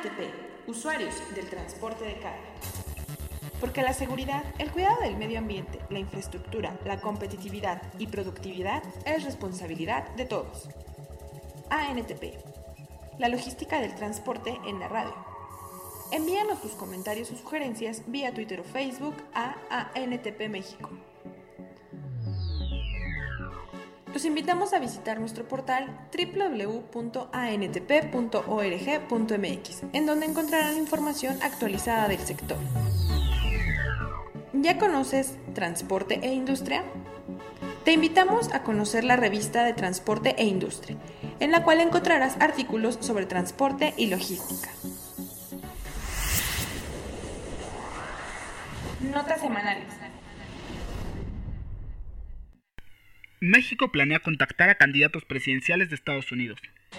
ANTP, usuarios del transporte de carga. Porque la seguridad, el cuidado del medio ambiente, la infraestructura, la competitividad y productividad es responsabilidad de todos. ANTP, la logística del transporte en la radio. Envíanos tus comentarios o sugerencias vía Twitter o Facebook a ANTP México. Los invitamos a visitar nuestro portal www.antp.org.mx, en donde encontrarán información actualizada del sector. ¿Ya conoces Transporte e Industria? Te invitamos a conocer la revista de Transporte e Industria, en la cual encontrarás artículos sobre transporte y logística. Notas semanales. México planea contactar a candidatos presidenciales de Estados Unidos.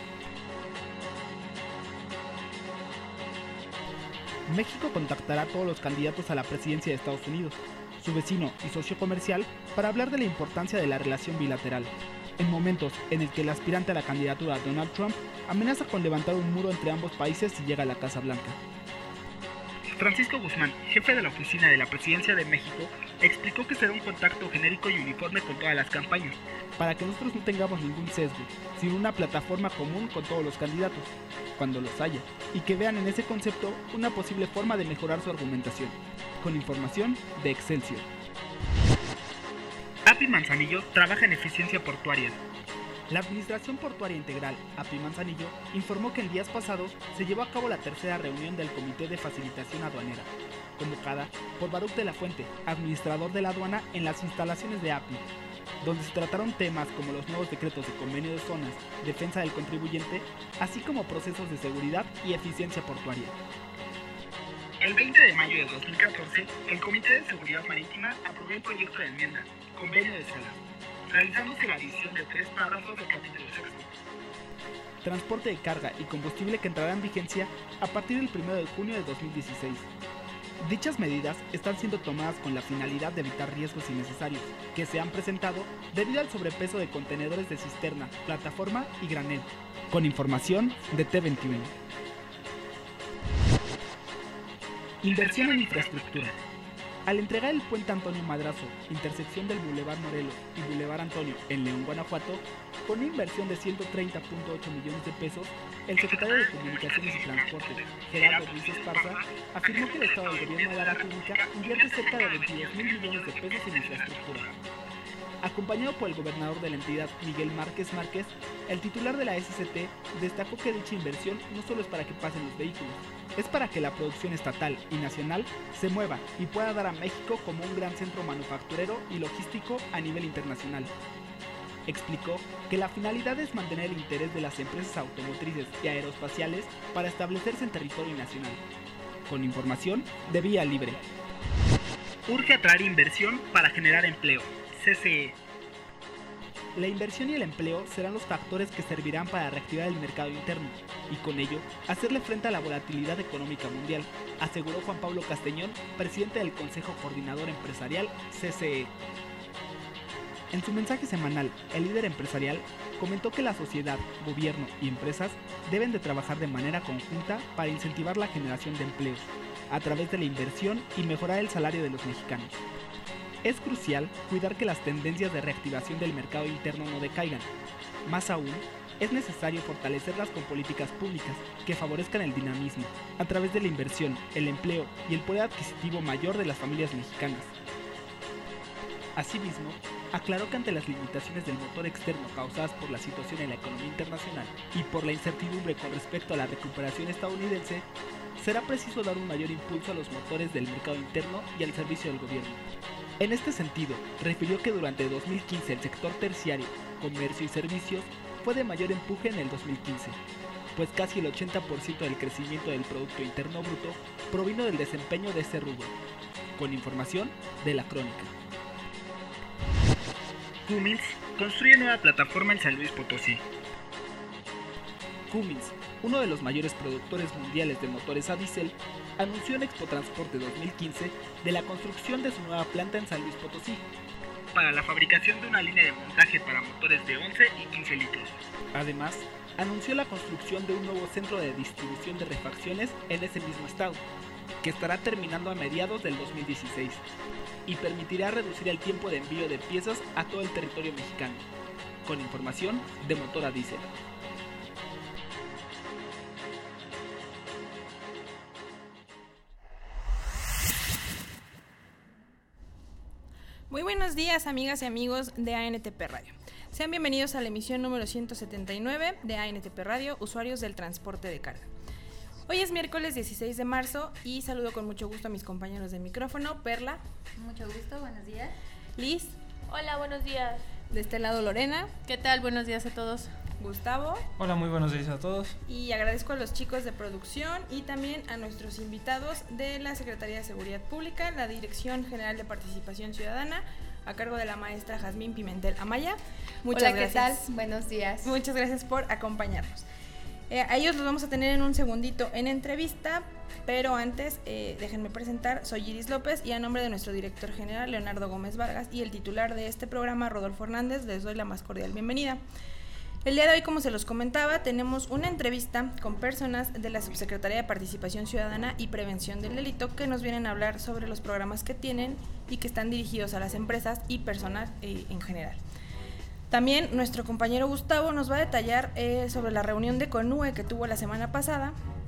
México contactará a todos los candidatos a la presidencia de Estados Unidos, su vecino y socio comercial, para hablar de la importancia de la relación bilateral, en momentos en el que el aspirante a la candidatura Donald Trump amenaza con levantar un muro entre ambos países si llega a la Casa Blanca. Francisco Guzmán, jefe de la oficina de la Presidencia de México, explicó que será un contacto genérico y uniforme con todas las campañas, para que nosotros no tengamos ningún sesgo, sino una plataforma común con todos los candidatos, cuando los haya, y que vean en ese concepto una posible forma de mejorar su argumentación. Con información de Excelsior. API Manzanillo trabaja en eficiencia portuaria. La Administración Portuaria Integral, API Manzanillo, informó que en días pasados se llevó a cabo la tercera reunión del Comité de Facilitación Aduanera, convocada por Baruch de la Fuente, administrador de la aduana, en las instalaciones de API, donde se trataron temas como los nuevos decretos de convenio de zonas, defensa del contribuyente, así como procesos de seguridad y eficiencia portuaria. El 20 de mayo de 2014, el Comité de Seguridad Marítima aprobó el proyecto de enmienda, convenio de salas, realizándose la adición de 3 párrafos del capítulo 6. Transporte de carga y combustible que entrará en vigencia a partir del 1 de junio de 2016. Dichas medidas están siendo tomadas con la finalidad de evitar riesgos innecesarios que se han presentado debido al sobrepeso de contenedores de cisterna, plataforma y granel. Con información de T21. Inversión en infraestructura. Al entregar el puente Antonio Madrazo, intersección del Boulevard Morelos y Boulevard Antonio en León, Guanajuato, con una inversión de 130.8 millones de pesos, el secretario de Comunicaciones y Transportes, Gerardo Ruiz Esparza, afirmó que el Estado del Gobierno de la República invierte cerca de 22.000 millones de pesos en infraestructura. Acompañado por el gobernador de la entidad, Miguel Márquez Márquez, el titular de la SCT destacó que dicha inversión no solo es para que pasen los vehículos, es para que la producción estatal y nacional se mueva y pueda dar a México como un gran centro manufacturero y logístico a nivel internacional. Explicó que la finalidad es mantener el interés de las empresas automotrices y aeroespaciales para establecerse en territorio nacional. Con información de Vía Libre. Urge atraer inversión para generar empleo. CCE. La inversión y el empleo serán los factores que servirán para reactivar el mercado interno y con ello hacerle frente a la volatilidad económica mundial, aseguró Juan Pablo Castañón, presidente del Consejo Coordinador Empresarial CCE. En su mensaje semanal, el líder empresarial comentó que la sociedad, gobierno y empresas deben de trabajar de manera conjunta para incentivar la generación de empleos a través de la inversión y mejorar el salario de los mexicanos. Es crucial cuidar que las tendencias de reactivación del mercado interno no decaigan. Más aún, es necesario fortalecerlas con políticas públicas que favorezcan el dinamismo, a través de la inversión, el empleo y el poder adquisitivo mayor de las familias mexicanas. Asimismo, aclaró que ante las limitaciones del motor externo causadas por la situación en la economía internacional y por la incertidumbre con respecto a la recuperación estadounidense, será preciso dar un mayor impulso a los motores del mercado interno y al servicio del gobierno. En este sentido, refirió que durante 2015 el sector terciario, comercio y servicios fue de mayor empuje en el 2015, pues casi el 80% del crecimiento del Producto Interno Bruto provino del desempeño de ese rubro. Con información de La Crónica. Cummins construye nueva plataforma en San Luis Potosí. Cummins, uno de los mayores productores mundiales de motores a diésel, anunció en Expo Transporte 2015 de la construcción de su nueva planta en San Luis Potosí, para la fabricación de una línea de montaje para motores de 11 y 15 litros. Además, anunció la construcción de un nuevo centro de distribución de refacciones en ese mismo estado, que estará terminando a mediados del 2016 y permitirá reducir el tiempo de envío de piezas a todo el territorio mexicano, con información de Motora Diesel. Muy buenos días, amigas y amigos de ANTP Radio. Sean bienvenidos a la emisión número 179 de ANTP Radio, usuarios del transporte de carga. Hoy es miércoles 16 de marzo y saludo con mucho gusto a mis compañeros de micrófono. Perla. Mucho gusto, buenos días. Liz. Hola, buenos días. De este lado Lorena. ¿Qué tal? Buenos días a todos. Gustavo. Hola, muy buenos días a todos. Y agradezco a los chicos de producción y también a nuestros invitados de la Secretaría de Seguridad Pública, la Dirección General de Participación Ciudadana, a cargo de la maestra Jazmín Pimentel Amaya. Muchas gracias. ¿Qué tal? Buenos días. Muchas gracias por acompañarnos. A ellos los vamos a tener en un segundito en entrevista, pero antes déjenme presentar. Soy Iris López y a nombre de nuestro director general Leonardo Gómez Vargas y el titular de este programa Rodolfo Hernández les doy la más cordial bienvenida. El día de hoy, como se los comentaba, tenemos una entrevista con personas de la Subsecretaría de Participación Ciudadana y Prevención del Delito que nos vienen a hablar sobre los programas que tienen y que están dirigidos a las empresas y personas en general. También nuestro compañero Gustavo nos va a detallar sobre la reunión de CONUE que tuvo la semana pasada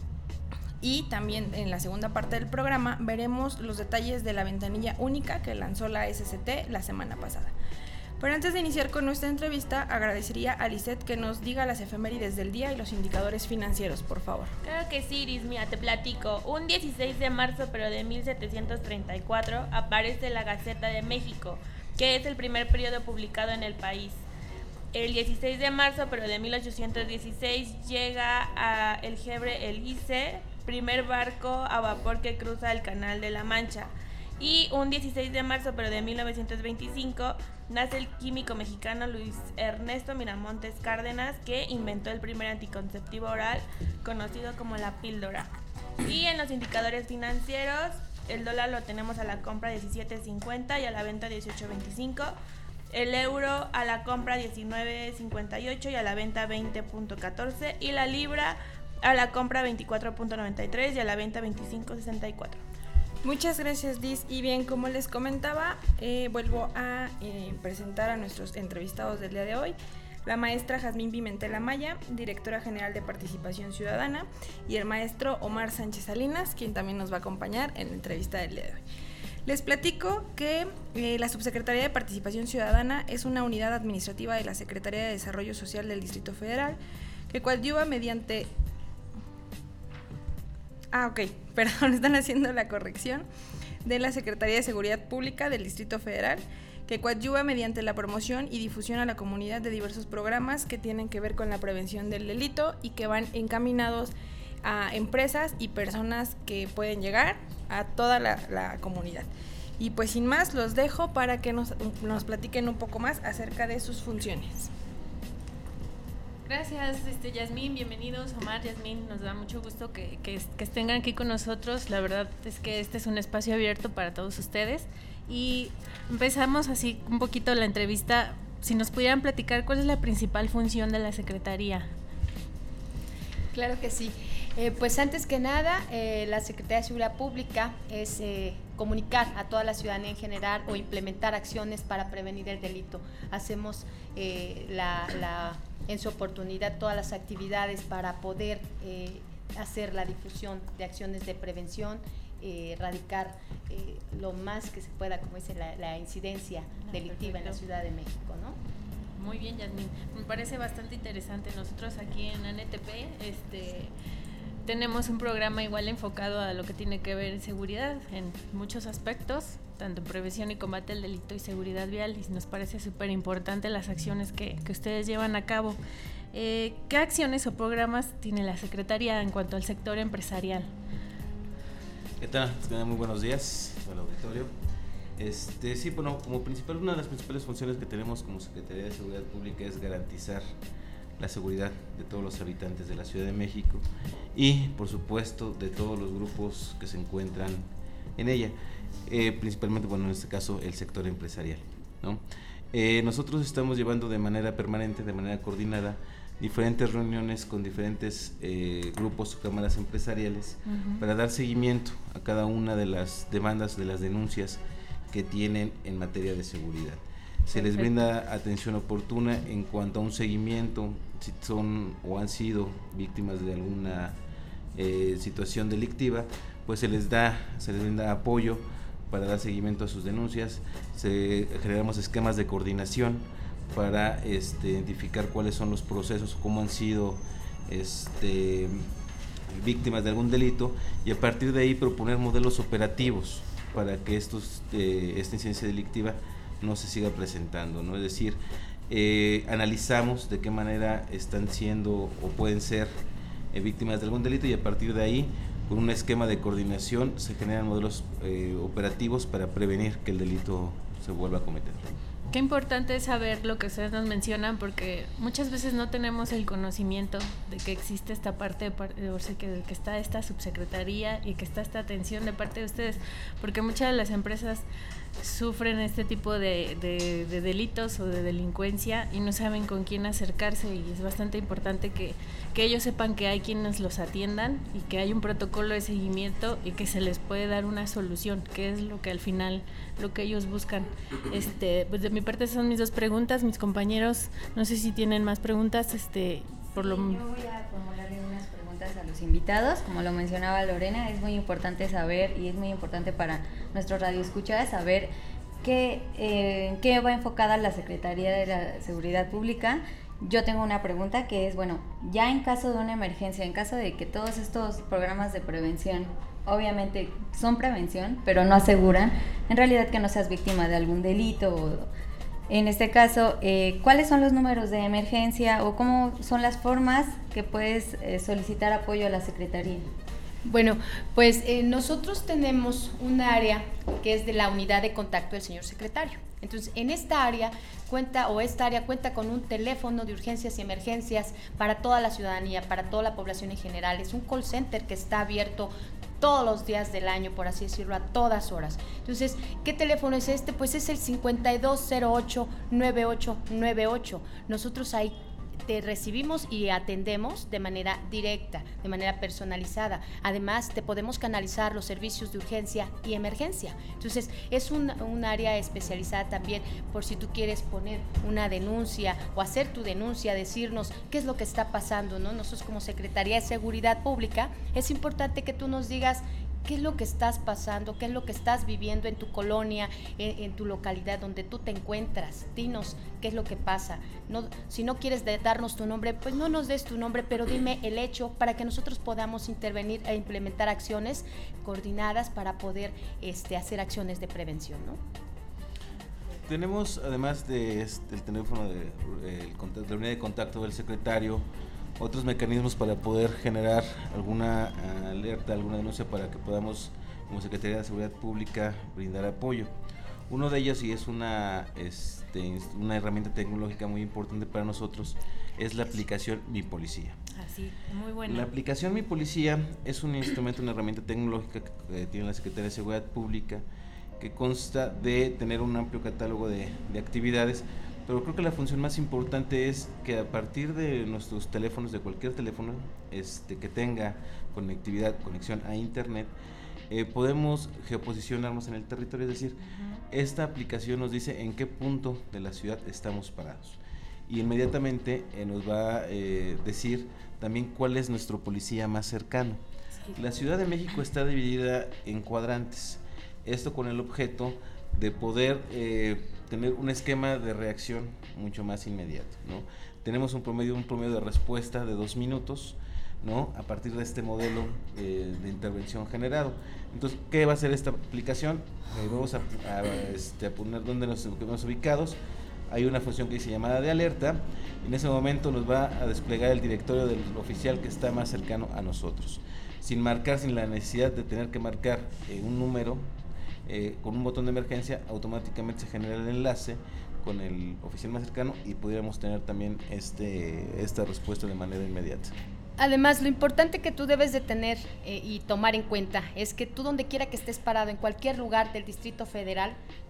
y también en la segunda parte del programa veremos los detalles de la ventanilla única que lanzó la SCT la semana pasada. Pero antes de iniciar con nuestra entrevista, agradecería a Lisette que nos diga las efemérides del día y los indicadores financieros, por favor. Claro que sí, Iris, mira, te platico. Un 16 de marzo, pero de 1734, aparece la Gaceta de México, que es el primer periódico publicado en el país. El 16 de marzo, pero de 1816, llega a el Gebre Elise, primer barco a vapor que cruza el Canal de la Mancha. Y un 16 de marzo, pero de 1925, nace el químico mexicano Luis Ernesto Miramontes Cárdenas, que inventó el primer anticonceptivo oral, conocido como la píldora. Y en los indicadores financieros, el dólar lo tenemos a la compra 17.50 y a la venta 18.25. El euro a la compra 19.58 y a la venta 20.14. Y la libra a la compra 24.93 y a la venta 25.64. Muchas gracias, Liz. Y bien, como les comentaba, vuelvo a presentar a nuestros entrevistados del día de hoy. La maestra Jazmín Pimentel Amaya, directora general de Participación Ciudadana, y el maestro Omar Sánchez Salinas, quien también nos va a acompañar en la entrevista del día de hoy. Les platico que la Subsecretaría de Participación Ciudadana es una unidad administrativa de la Secretaría de Desarrollo Social del Distrito Federal que coadyuva mediante... están haciendo la corrección de la Secretaría de Seguridad Pública del Distrito Federal, que coadyuva mediante la promoción y difusión a la comunidad de diversos programas que tienen que ver con la prevención del delito y que van encaminados a empresas y personas que pueden llegar a toda la comunidad. Y pues sin más, los dejo para que nos platiquen un poco más acerca de sus funciones. Gracias, Yasmín, bienvenidos. Omar, Yasmín, nos da mucho gusto que estén aquí con nosotros. La verdad es que este es un espacio abierto para todos ustedes. Y empezamos así un poquito la entrevista. Si nos pudieran platicar, ¿cuál es la principal función de la Secretaría? Claro que sí. Pues antes que nada, la Secretaría de Seguridad Pública es comunicar a toda la ciudadanía en general o implementar acciones para prevenir el delito. Hacemos en su oportunidad todas las actividades para poder hacer la difusión de acciones de prevención, erradicar lo más que se pueda, como dice, la incidencia delictiva en la Ciudad de México, ¿no? Muy bien, Yasmín. Me parece bastante interesante. Nosotros aquí en ANTP tenemos un programa igual enfocado a lo que tiene que ver en seguridad en muchos aspectos, tanto en prevención y combate al delito y seguridad vial, y nos parece súper importante las acciones que ustedes llevan a cabo. ¿Qué acciones o programas tiene la Secretaría en cuanto al sector empresarial? ¿Qué tal? Muy buenos días al auditorio. Sí, bueno, una de las principales funciones que tenemos como Secretaría de Seguridad Pública es garantizar la seguridad de todos los habitantes de la Ciudad de México y, por supuesto, de todos los grupos que se encuentran en ella, principalmente, bueno, en este caso, el sector empresarial, ¿no? Nosotros estamos llevando de manera permanente, de manera coordinada, diferentes reuniones con diferentes grupos o cámaras empresariales para dar seguimiento a cada una de las demandas, de las denuncias que tienen en materia de seguridad. Se les brinda atención oportuna en cuanto a un seguimiento, si son o han sido víctimas de alguna situación delictiva, pues se les brinda apoyo para dar seguimiento a sus denuncias. Generamos esquemas de coordinación para identificar cuáles son los procesos, cómo han sido víctimas de algún delito, y a partir de ahí proponer modelos operativos para que esta incidencia delictiva no se siga presentando, ¿no? Es decir, analizamos de qué manera están siendo o pueden ser víctimas de algún delito, y a partir de ahí, con un esquema de coordinación, se generan modelos operativos para prevenir que el delito se vuelva a cometer. Qué importante es saber lo que ustedes nos mencionan, porque muchas veces no tenemos el conocimiento de que existe esta parte, o sea, que está esta subsecretaría y que está esta atención de parte de ustedes, porque muchas de las empresas sufren este tipo de delitos o de delincuencia y no saben con quién acercarse, y es bastante importante que ellos sepan que hay quienes los atiendan y que hay un protocolo de seguimiento y que se les puede dar una solución, que es lo que al final lo que ellos buscan. Pues de mi parte son mis dos preguntas. Mis compañeros, no sé si tienen más preguntas. Yo voy a formularle unas preguntas a los invitados. Como lo mencionaba Lorena, es muy importante saber, y es muy importante para nuestros radioescuchas saber qué va enfocada la Secretaría de la Seguridad Pública. Yo tengo una pregunta que es, bueno, ya en caso de una emergencia, en caso de que todos estos programas de prevención, obviamente son prevención, pero no aseguran en realidad que no seas víctima de algún delito. En este caso, ¿cuáles son los números de emergencia o cómo son las formas que puedes solicitar apoyo a la Secretaría? Bueno, pues nosotros tenemos un área que es de la unidad de contacto del señor secretario. Entonces, en esta área cuenta con un teléfono de urgencias y emergencias para toda la ciudadanía, para toda la población en general. Es un call center que está abierto todos los días del año, por así decirlo, a todas horas. Entonces, ¿qué teléfono es este? Pues es el 5208-9898. Nosotros ahí te recibimos y atendemos de manera directa, de manera personalizada. Además, te podemos canalizar los servicios de urgencia y emergencia. Entonces, es un área especializada también por si tú quieres poner una denuncia o hacer tu denuncia, decirnos qué es lo que está pasando, ¿no? Nosotros como Secretaría de Seguridad Pública, es importante que tú nos digas qué es lo que estás pasando, qué es lo que estás viviendo en tu colonia, en tu localidad donde tú te encuentras. Dinos qué es lo que pasa. No, si no quieres darnos tu nombre, pues no nos des tu nombre, pero dime el hecho para que nosotros podamos intervenir e implementar acciones coordinadas para poder hacer acciones de prevención, ¿no? Tenemos, además del teléfono de la unidad de contacto del secretario, otros mecanismos para poder generar alguna alerta, alguna denuncia para que podamos, como Secretaría de Seguridad Pública, brindar apoyo. Uno de ellos, y es una herramienta tecnológica muy importante para nosotros, es la aplicación Mi Policía. Así, muy buena. La aplicación Mi Policía es un instrumento, una herramienta tecnológica que tiene la Secretaría de Seguridad Pública, que consta de tener un amplio catálogo de actividades, pero creo que la función más importante es que a partir de nuestros teléfonos, de cualquier teléfono que tenga conexión a internet, podemos geoposicionarnos en el territorio, es decir, esta aplicación nos dice en qué punto de la ciudad estamos parados, y inmediatamente nos va a decir también cuál es nuestro policía más cercano. La Ciudad de México está dividida en cuadrantes, esto con el objeto de poder tener un esquema de reacción mucho más inmediato, ¿no? Tenemos un promedio de respuesta de 2 minutos, ¿no? A partir de este modelo de intervención generado. Entonces, ¿qué va a hacer esta aplicación? Vamos a poner dónde nos encontramos ubicados. Hay una función que dice llamada de alerta. En ese momento nos va a desplegar el directorio del oficial que está más cercano a nosotros, sin la necesidad de tener que marcar un número. Con un botón de emergencia automáticamente se genera el enlace con el oficial más cercano y pudiéramos tener también esta respuesta de manera inmediata. Además, lo importante que tú debes de tener y tomar en cuenta es que tú, donde quiera que estés parado, en cualquier lugar del Distrito Federal,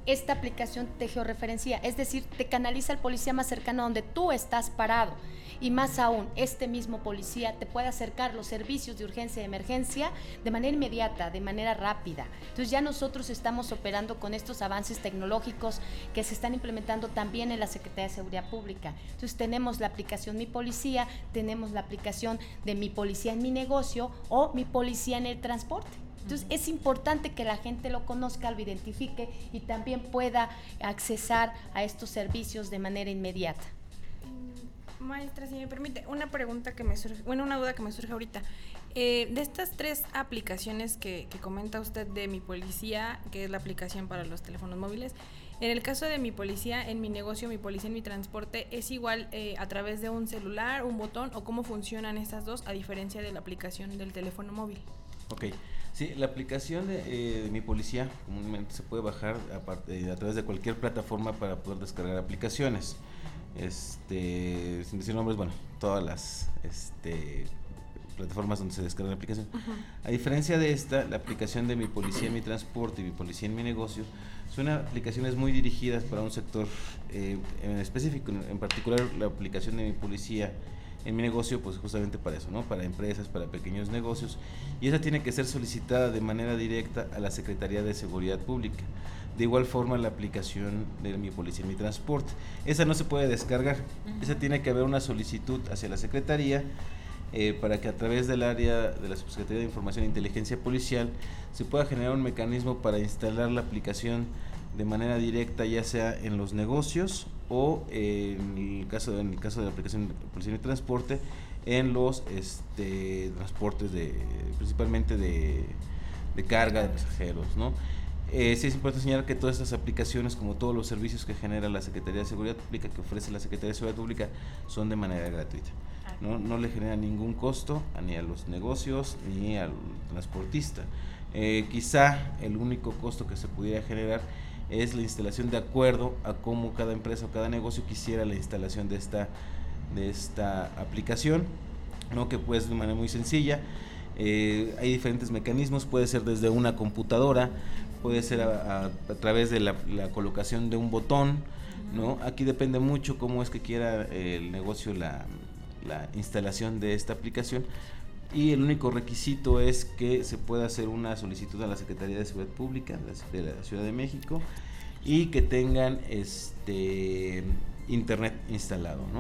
esta aplicación te georreferencia, es decir, te canaliza al policía más cercano donde tú estás parado. Y más aún, este mismo policía te puede acercar los servicios de urgencia y emergencia de manera inmediata, de manera rápida. Entonces ya nosotros estamos operando con estos avances tecnológicos que se están implementando también en la Secretaría de Seguridad Pública. Entonces tenemos la aplicación Mi Policía, tenemos la aplicación de Mi Policía en mi negocio o Mi Policía en el transporte. Entonces es importante que la gente lo conozca, lo identifique y también pueda accesar a estos servicios de manera inmediata. Maestra, si me permite, una pregunta que me surge, una duda que me surge ahorita. De estas 3 aplicaciones que comenta usted de Mi Policía, que es la aplicación para los teléfonos móviles, en el caso de Mi Policía en mi negocio, Mi Policía en mi transporte, ¿es igual a través de un celular, un botón, o cómo funcionan estas dos a diferencia de la aplicación del teléfono móvil? Ok, sí, la aplicación de Mi Policía comúnmente se puede bajar a través de cualquier plataforma para poder descargar aplicaciones. Sin decir nombres, bueno, todas las plataformas donde se descarga la aplicación. A diferencia de esta, la aplicación de Mi Policía en mi transporte y Mi Policía en mi negocio son aplicaciones muy dirigidas para un sector en específico. En particular, la aplicación de Mi Policía en mi negocio, pues justamente para eso, ¿no? Para empresas, para pequeños negocios, y esa tiene que ser solicitada de manera directa a la Secretaría de Seguridad Pública. De igual forma, la aplicación de Mi Policía en mi transporte, esa no se puede descargar, esa tiene que haber una solicitud hacia la Secretaría para que a través del área de la Subsecretaría de Información e Inteligencia Policial se pueda generar un mecanismo para instalar la aplicación de manera directa, ya sea en los negocios o en el caso de la aplicación de Policía en mi transporte, en los transportes principalmente de carga de pasajeros, ¿no? Sí es importante señalar que todas estas aplicaciones, como todos los servicios que genera la Secretaría de Seguridad Pública, que ofrece la Secretaría de Seguridad Pública, son de manera gratuita. No le genera ningún costo ni a los negocios ni al transportista. Quizá el único costo que se pudiera generar es la instalación de acuerdo a cómo cada empresa o cada negocio quisiera la instalación de esta aplicación, ¿no? Que pues de manera muy sencilla. Hay diferentes mecanismos, puede ser desde una computadora, puede ser a través de la colocación de un botón, ¿no? Aquí depende mucho cómo es que quiera el negocio la instalación de esta aplicación, y el único requisito es que se pueda hacer una solicitud a la Secretaría de Seguridad Pública de la Ciudad de México y que tengan internet instalado, ¿no?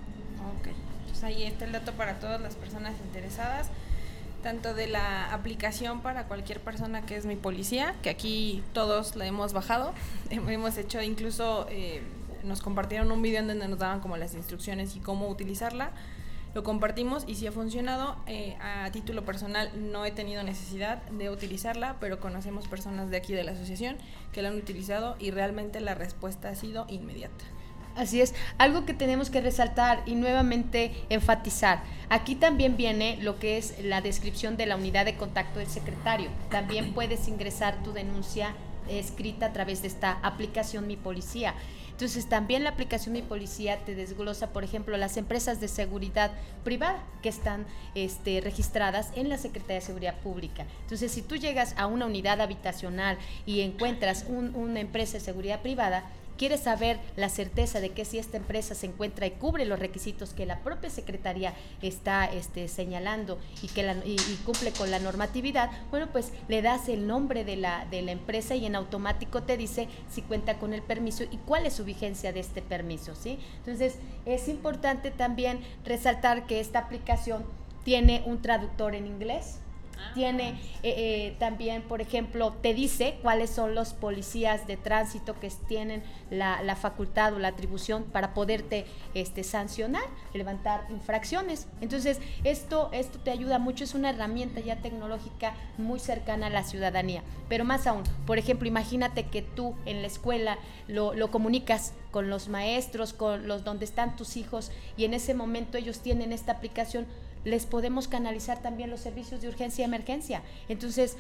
Ok, entonces ahí está el dato para todas las personas interesadas, tanto de la aplicación para cualquier persona que es Mi Policía, que aquí todos la hemos bajado, hemos hecho incluso, nos compartieron un video en donde nos daban como las instrucciones y cómo utilizarla, lo compartimos y sí ha funcionado. A título personal no he tenido necesidad de utilizarla, pero conocemos personas de aquí de la asociación que la han utilizado y realmente la respuesta ha sido inmediata. Así es, algo que tenemos que resaltar y nuevamente enfatizar. Aquí también viene lo que es la descripción de la unidad de contacto del secretario. También puedes ingresar tu denuncia escrita a través de esta aplicación Mi Policía. Entonces también la aplicación Mi Policía te desglosa, por ejemplo, las empresas de seguridad privada que están registradas en la Secretaría de Seguridad Pública. Entonces si tú llegas a una unidad habitacional y encuentras una empresa de seguridad privada, quieres saber la certeza de que si esta empresa se encuentra y cubre los requisitos que la propia Secretaría está señalando y cumple con la normatividad, bueno, pues le das el nombre de la empresa y en automático te dice si cuenta con el permiso y cuál es su vigencia de este permiso, ¿sí? Entonces, es importante también resaltar que esta aplicación tiene un traductor en inglés. Tiene también, por ejemplo, te dice cuáles son los policías de tránsito que tienen la facultad o la atribución para poderte sancionar, levantar infracciones. Entonces, esto te ayuda mucho, es una herramienta ya tecnológica muy cercana a la ciudadanía. Pero más aún, por ejemplo, imagínate que tú en la escuela lo comunicas con los maestros, con los donde están tus hijos, y en ese momento ellos tienen esta aplicación, les podemos canalizar también los servicios de urgencia y emergencia. Entonces,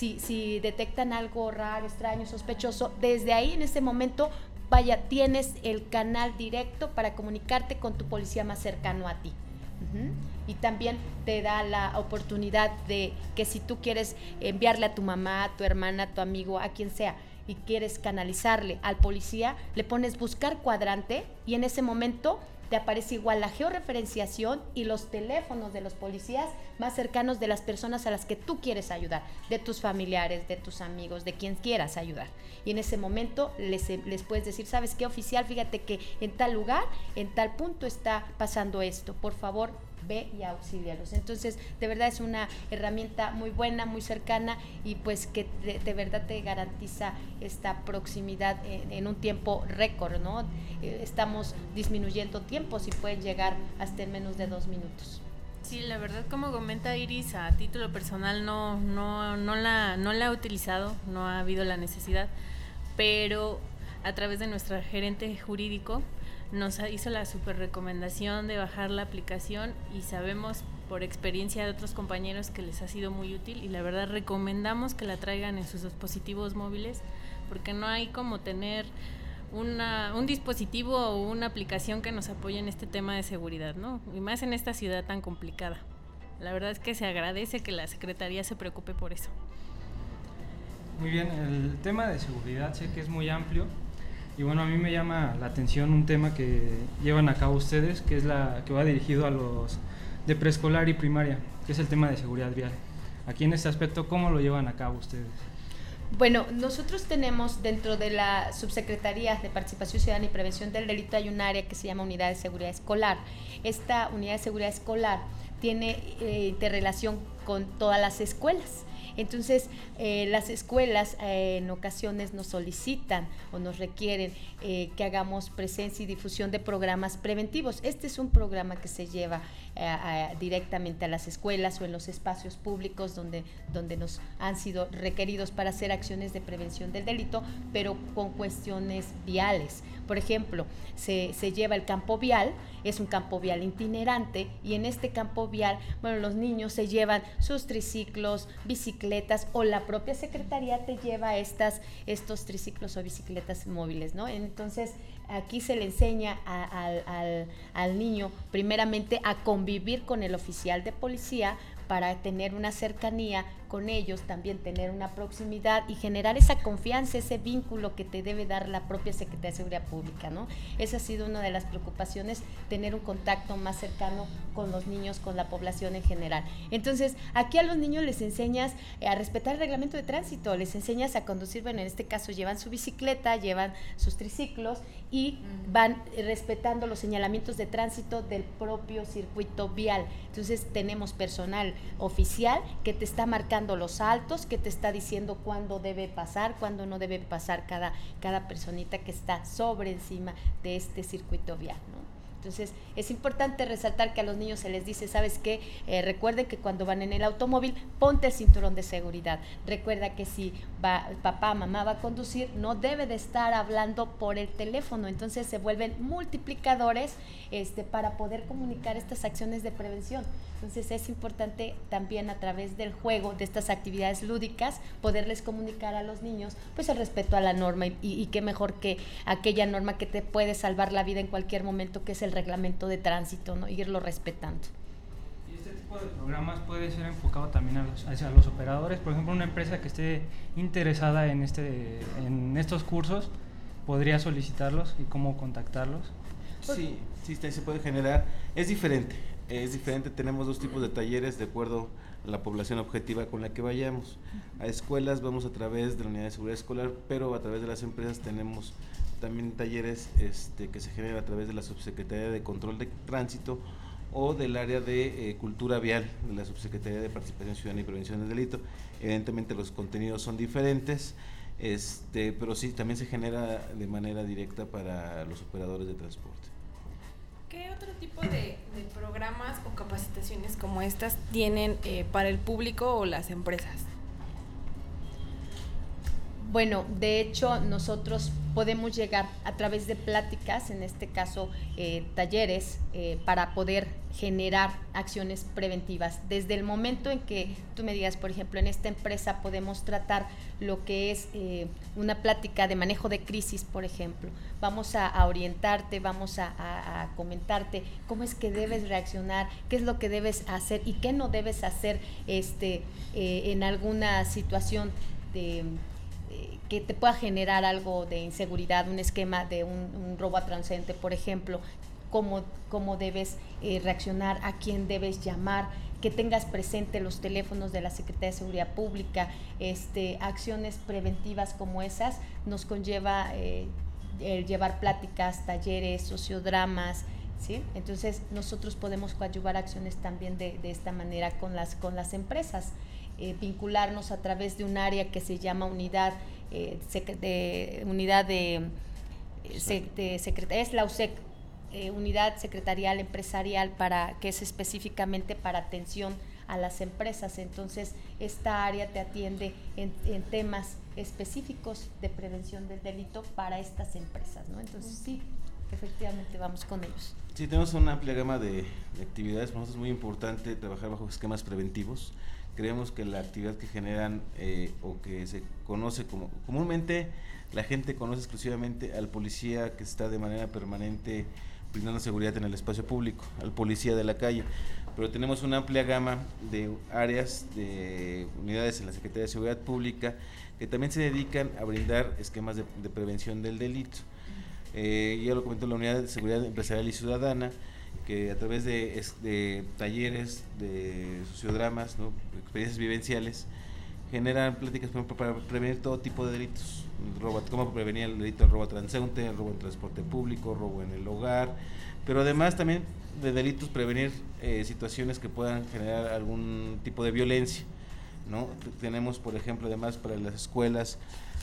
si detectan algo raro, extraño, sospechoso, desde ahí en ese momento, tienes el canal directo para comunicarte con tu policía más cercano a ti. Y también te da la oportunidad de que si tú quieres enviarle a tu mamá, a tu hermana, a tu amigo, a quien sea, y quieres canalizarle al policía, le pones buscar cuadrante y en ese momento te aparece igual la georreferenciación y los teléfonos de los policías más cercanos de las personas a las que tú quieres ayudar, de tus familiares, de tus amigos, de quien quieras ayudar. Y en ese momento les puedes decir, ¿sabes qué, oficial? Fíjate que en tal lugar, en tal punto está pasando esto, por favor, ve y auxílialos. Entonces, de verdad es una herramienta muy buena, muy cercana y pues que de verdad te garantiza esta proximidad en un tiempo récord, ¿no? Estamos disminuyendo tiempos y pueden llegar hasta en menos de 2 minutos. Sí, la verdad, como comenta Iris, a título personal no la he utilizado, no ha habido la necesidad, pero a través de nuestro gerente jurídico nos hizo la super recomendación de bajar la aplicación y sabemos por experiencia de otros compañeros que les ha sido muy útil y la verdad recomendamos que la traigan en sus dispositivos móviles porque no hay como tener un dispositivo o una aplicación que nos apoye en este tema de seguridad, ¿no? Y más en esta ciudad tan complicada. La verdad es que se agradece que la Secretaría se preocupe por eso. Muy bien, el tema de seguridad sé que es muy amplio. Y bueno, a mí me llama la atención un tema que llevan a cabo ustedes, que es que va dirigido a los de preescolar y primaria, que es el tema de seguridad vial. Aquí en este aspecto, ¿cómo lo llevan a cabo ustedes? Bueno, nosotros tenemos dentro de la Subsecretaría de Participación Ciudadana y Prevención del Delito hay un área que se llama Unidad de Seguridad Escolar. Esta Unidad de Seguridad Escolar tiene interrelación con todas las escuelas. Entonces, las escuelas en ocasiones nos solicitan o nos requieren que hagamos presencia y difusión de programas preventivos. Este es un programa que se lleva directamente a las escuelas o en los espacios públicos donde nos han sido requeridos para hacer acciones de prevención del delito, pero con cuestiones viales. Por ejemplo, se lleva el campo vial, es un campo vial itinerante y en este campo vial, bueno, los niños se llevan sus triciclos, bicicletas o la propia secretaría te lleva estos triciclos o bicicletas móviles, ¿no? Entonces, aquí se le enseña al niño primeramente a convivir con el oficial de policía para tener una cercanía con ellos, también tener una proximidad y generar esa confianza, ese vínculo que te debe dar la propia Secretaría de Seguridad Pública, ¿no? Esa ha sido una de las preocupaciones, tener un contacto más cercano con los niños, con la población en general. Entonces, aquí a los niños les enseñas a respetar el reglamento de tránsito, les enseñas a conducir, bueno, en este caso llevan su bicicleta, llevan sus triciclos y van respetando los señalamientos de tránsito del propio circuito vial. Entonces, tenemos personal oficial que te está marcando los altos, que te está diciendo cuándo debe pasar, cuándo no debe pasar cada personita que está sobre encima de este circuito vial, ¿no? Entonces, es importante resaltar que a los niños se les dice, ¿sabes qué? Recuerden que cuando van en el automóvil, ponte el cinturón de seguridad. Recuerda que si papá, mamá va a conducir, no debe de estar hablando por el teléfono. Entonces, se vuelven multiplicadores para poder comunicar estas acciones de prevención. Entonces, es importante también a través del juego, de estas actividades lúdicas, poderles comunicar a los niños pues el respeto a la norma y qué mejor que aquella norma que te puede salvar la vida en cualquier momento, que es el reglamento de tránsito, ¿no? Irlo respetando. ¿Y este tipo de programas puede ser enfocado también hacia los operadores? Por ejemplo, una empresa que esté interesada en estos cursos, ¿podría solicitarlos y cómo contactarlos? Sí, se puede generar. Es diferente, tenemos 2 tipos de talleres de acuerdo a la población objetiva con la que vayamos. A escuelas vamos a través de la Unidad de Seguridad Escolar, pero a través de las empresas tenemos también talleres que se generan a través de la Subsecretaría de Control de Tránsito o del área de Cultura Vial de la Subsecretaría de Participación Ciudadana y Prevención del Delito. Evidentemente los contenidos son diferentes, pero sí, también se genera de manera directa para los operadores de transporte. ¿Qué otro tipo de programas o capacitaciones como estas tienen para el público o las empresas? Bueno, de hecho, nosotros podemos llegar a través de pláticas, en este caso talleres, para poder generar acciones preventivas. Desde el momento en que tú me digas, por ejemplo, en esta empresa podemos tratar lo que es una plática de manejo de crisis, por ejemplo. Vamos a orientarte, vamos a comentarte cómo es que debes reaccionar, qué es lo que debes hacer y qué no debes hacer en alguna situación que te pueda generar algo de inseguridad, un esquema de un robo a transeúnte, por ejemplo, cómo debes reaccionar, a quién debes llamar, que tengas presente los teléfonos de la Secretaría de Seguridad Pública, acciones preventivas como esas nos conlleva llevar pláticas, talleres, sociodramas, ¿sí? Entonces nosotros podemos coadyuvar acciones también de esta manera con las empresas, vincularnos a través de un área que se llama unidad es la USEC, unidad secretarial empresarial, que es específicamente para atención a las empresas. Entonces esta área te atiende en temas específicos de prevención del delito para estas empresas, ¿no? Entonces sí, efectivamente vamos con ellos. Sí, tenemos una amplia gama de actividades. Para nosotros es muy importante trabajar bajo esquemas preventivos. Creemos que la actividad que generan o que se conoce como comúnmente, la gente conoce exclusivamente al policía que está de manera permanente brindando seguridad en el espacio público, al policía de la calle, pero tenemos una amplia gama de áreas, de unidades en la Secretaría de Seguridad Pública que también se dedican a brindar esquemas de prevención del delito. Ya lo comentó la Unidad de Seguridad Empresarial y Ciudadana, que a través de talleres, de sociodramas, ¿no?, experiencias vivenciales, generan pláticas para prevenir todo tipo de delitos, cómo prevenir el delito del robo a transeúnte, el robo en transporte público, robo en el hogar, pero además también de delitos prevenir situaciones que puedan generar algún tipo de violencia, ¿no? Tenemos, por ejemplo, además para las escuelas,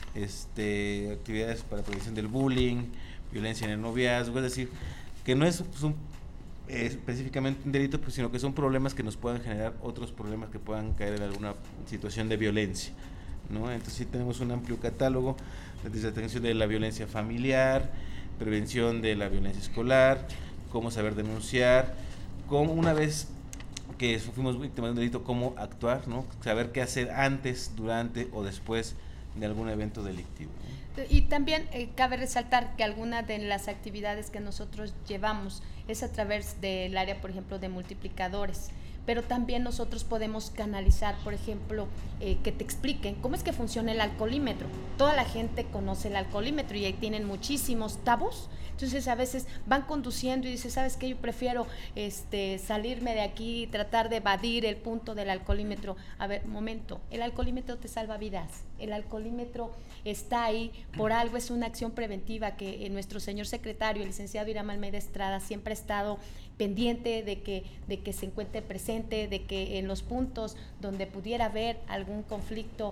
actividades para prevención del bullying, violencia en el noviazgo, es decir, que no es específicamente un delito, pues, sino que son problemas que nos puedan generar otros problemas que puedan caer en alguna situación de violencia, ¿no? Entonces sí tenemos un amplio catálogo, desde la atención de la violencia familiar, prevención de la violencia escolar, cómo saber denunciar, cómo una vez que fuimos víctimas de un delito, cómo actuar, ¿no? Saber qué hacer antes, durante o después de algún evento delictivo, ¿no? Y también cabe resaltar que algunas de las actividades que nosotros llevamos es a través del área, por ejemplo, de multiplicadores, pero también nosotros podemos canalizar, por ejemplo, que te expliquen cómo es que funciona el alcoholímetro. Toda la gente conoce el alcoholímetro y ahí tienen muchísimos tabús. Entonces a veces van conduciendo y dicen, ¿sabes qué? Yo prefiero salirme de aquí, tratar de evadir el punto del alcoholímetro. A ver, momento, el alcoholímetro te salva vidas. El alcoholímetro está ahí por algo, es una acción preventiva que nuestro señor secretario, el licenciado Irán Almeida Estrada, siempre ha estado pendiente de que se encuentre presente, de que en los puntos donde pudiera haber algún conflicto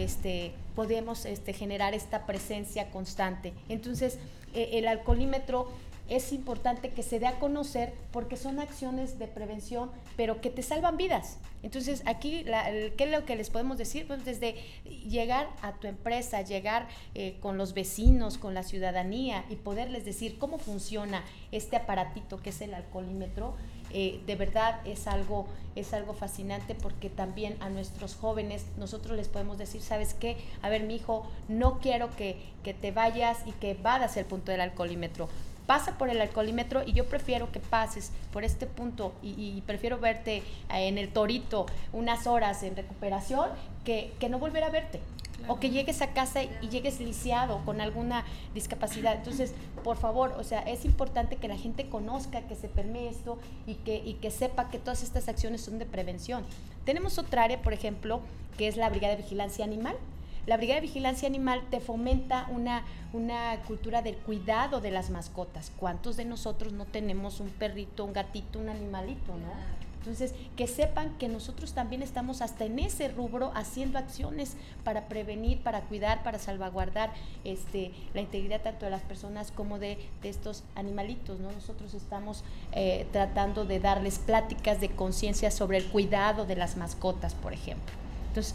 podemos generar esta presencia constante. Entonces el alcoholímetro es importante que se dé a conocer porque son acciones de prevención, pero que te salvan vidas. Entonces aquí, ¿qué es lo que les podemos decir? Pues desde llegar a tu empresa, llegar con los vecinos, con la ciudadanía y poderles decir cómo funciona este aparatito que es el alcoholímetro, de verdad es algo fascinante, porque también a nuestros jóvenes nosotros les podemos decir, ¿sabes qué? A ver, mi hijo, no quiero que te vayas y que evadas el punto del alcoholímetro. Pasa por el alcoholímetro y yo prefiero que pases por este punto y prefiero verte en el Torito unas horas en recuperación que no volver a verte. Claro. O que llegues a casa y llegues lisiado con alguna discapacidad. Entonces, por favor, o sea, es importante que la gente conozca, que se permee esto y que sepa que todas estas acciones son de prevención. Tenemos otra área, por ejemplo, que es la Brigada de Vigilancia Animal. La Brigada de Vigilancia Animal te fomenta una cultura del cuidado de las mascotas. ¿Cuántos de nosotros no tenemos un perrito, un gatito, un animalito, no? Entonces, que sepan que nosotros también estamos hasta en ese rubro haciendo acciones para prevenir, para cuidar, para salvaguardar la integridad tanto de las personas como de estos animalitos, ¿no? Nosotros estamos tratando de darles pláticas de conciencia sobre el cuidado de las mascotas, por ejemplo. Entonces,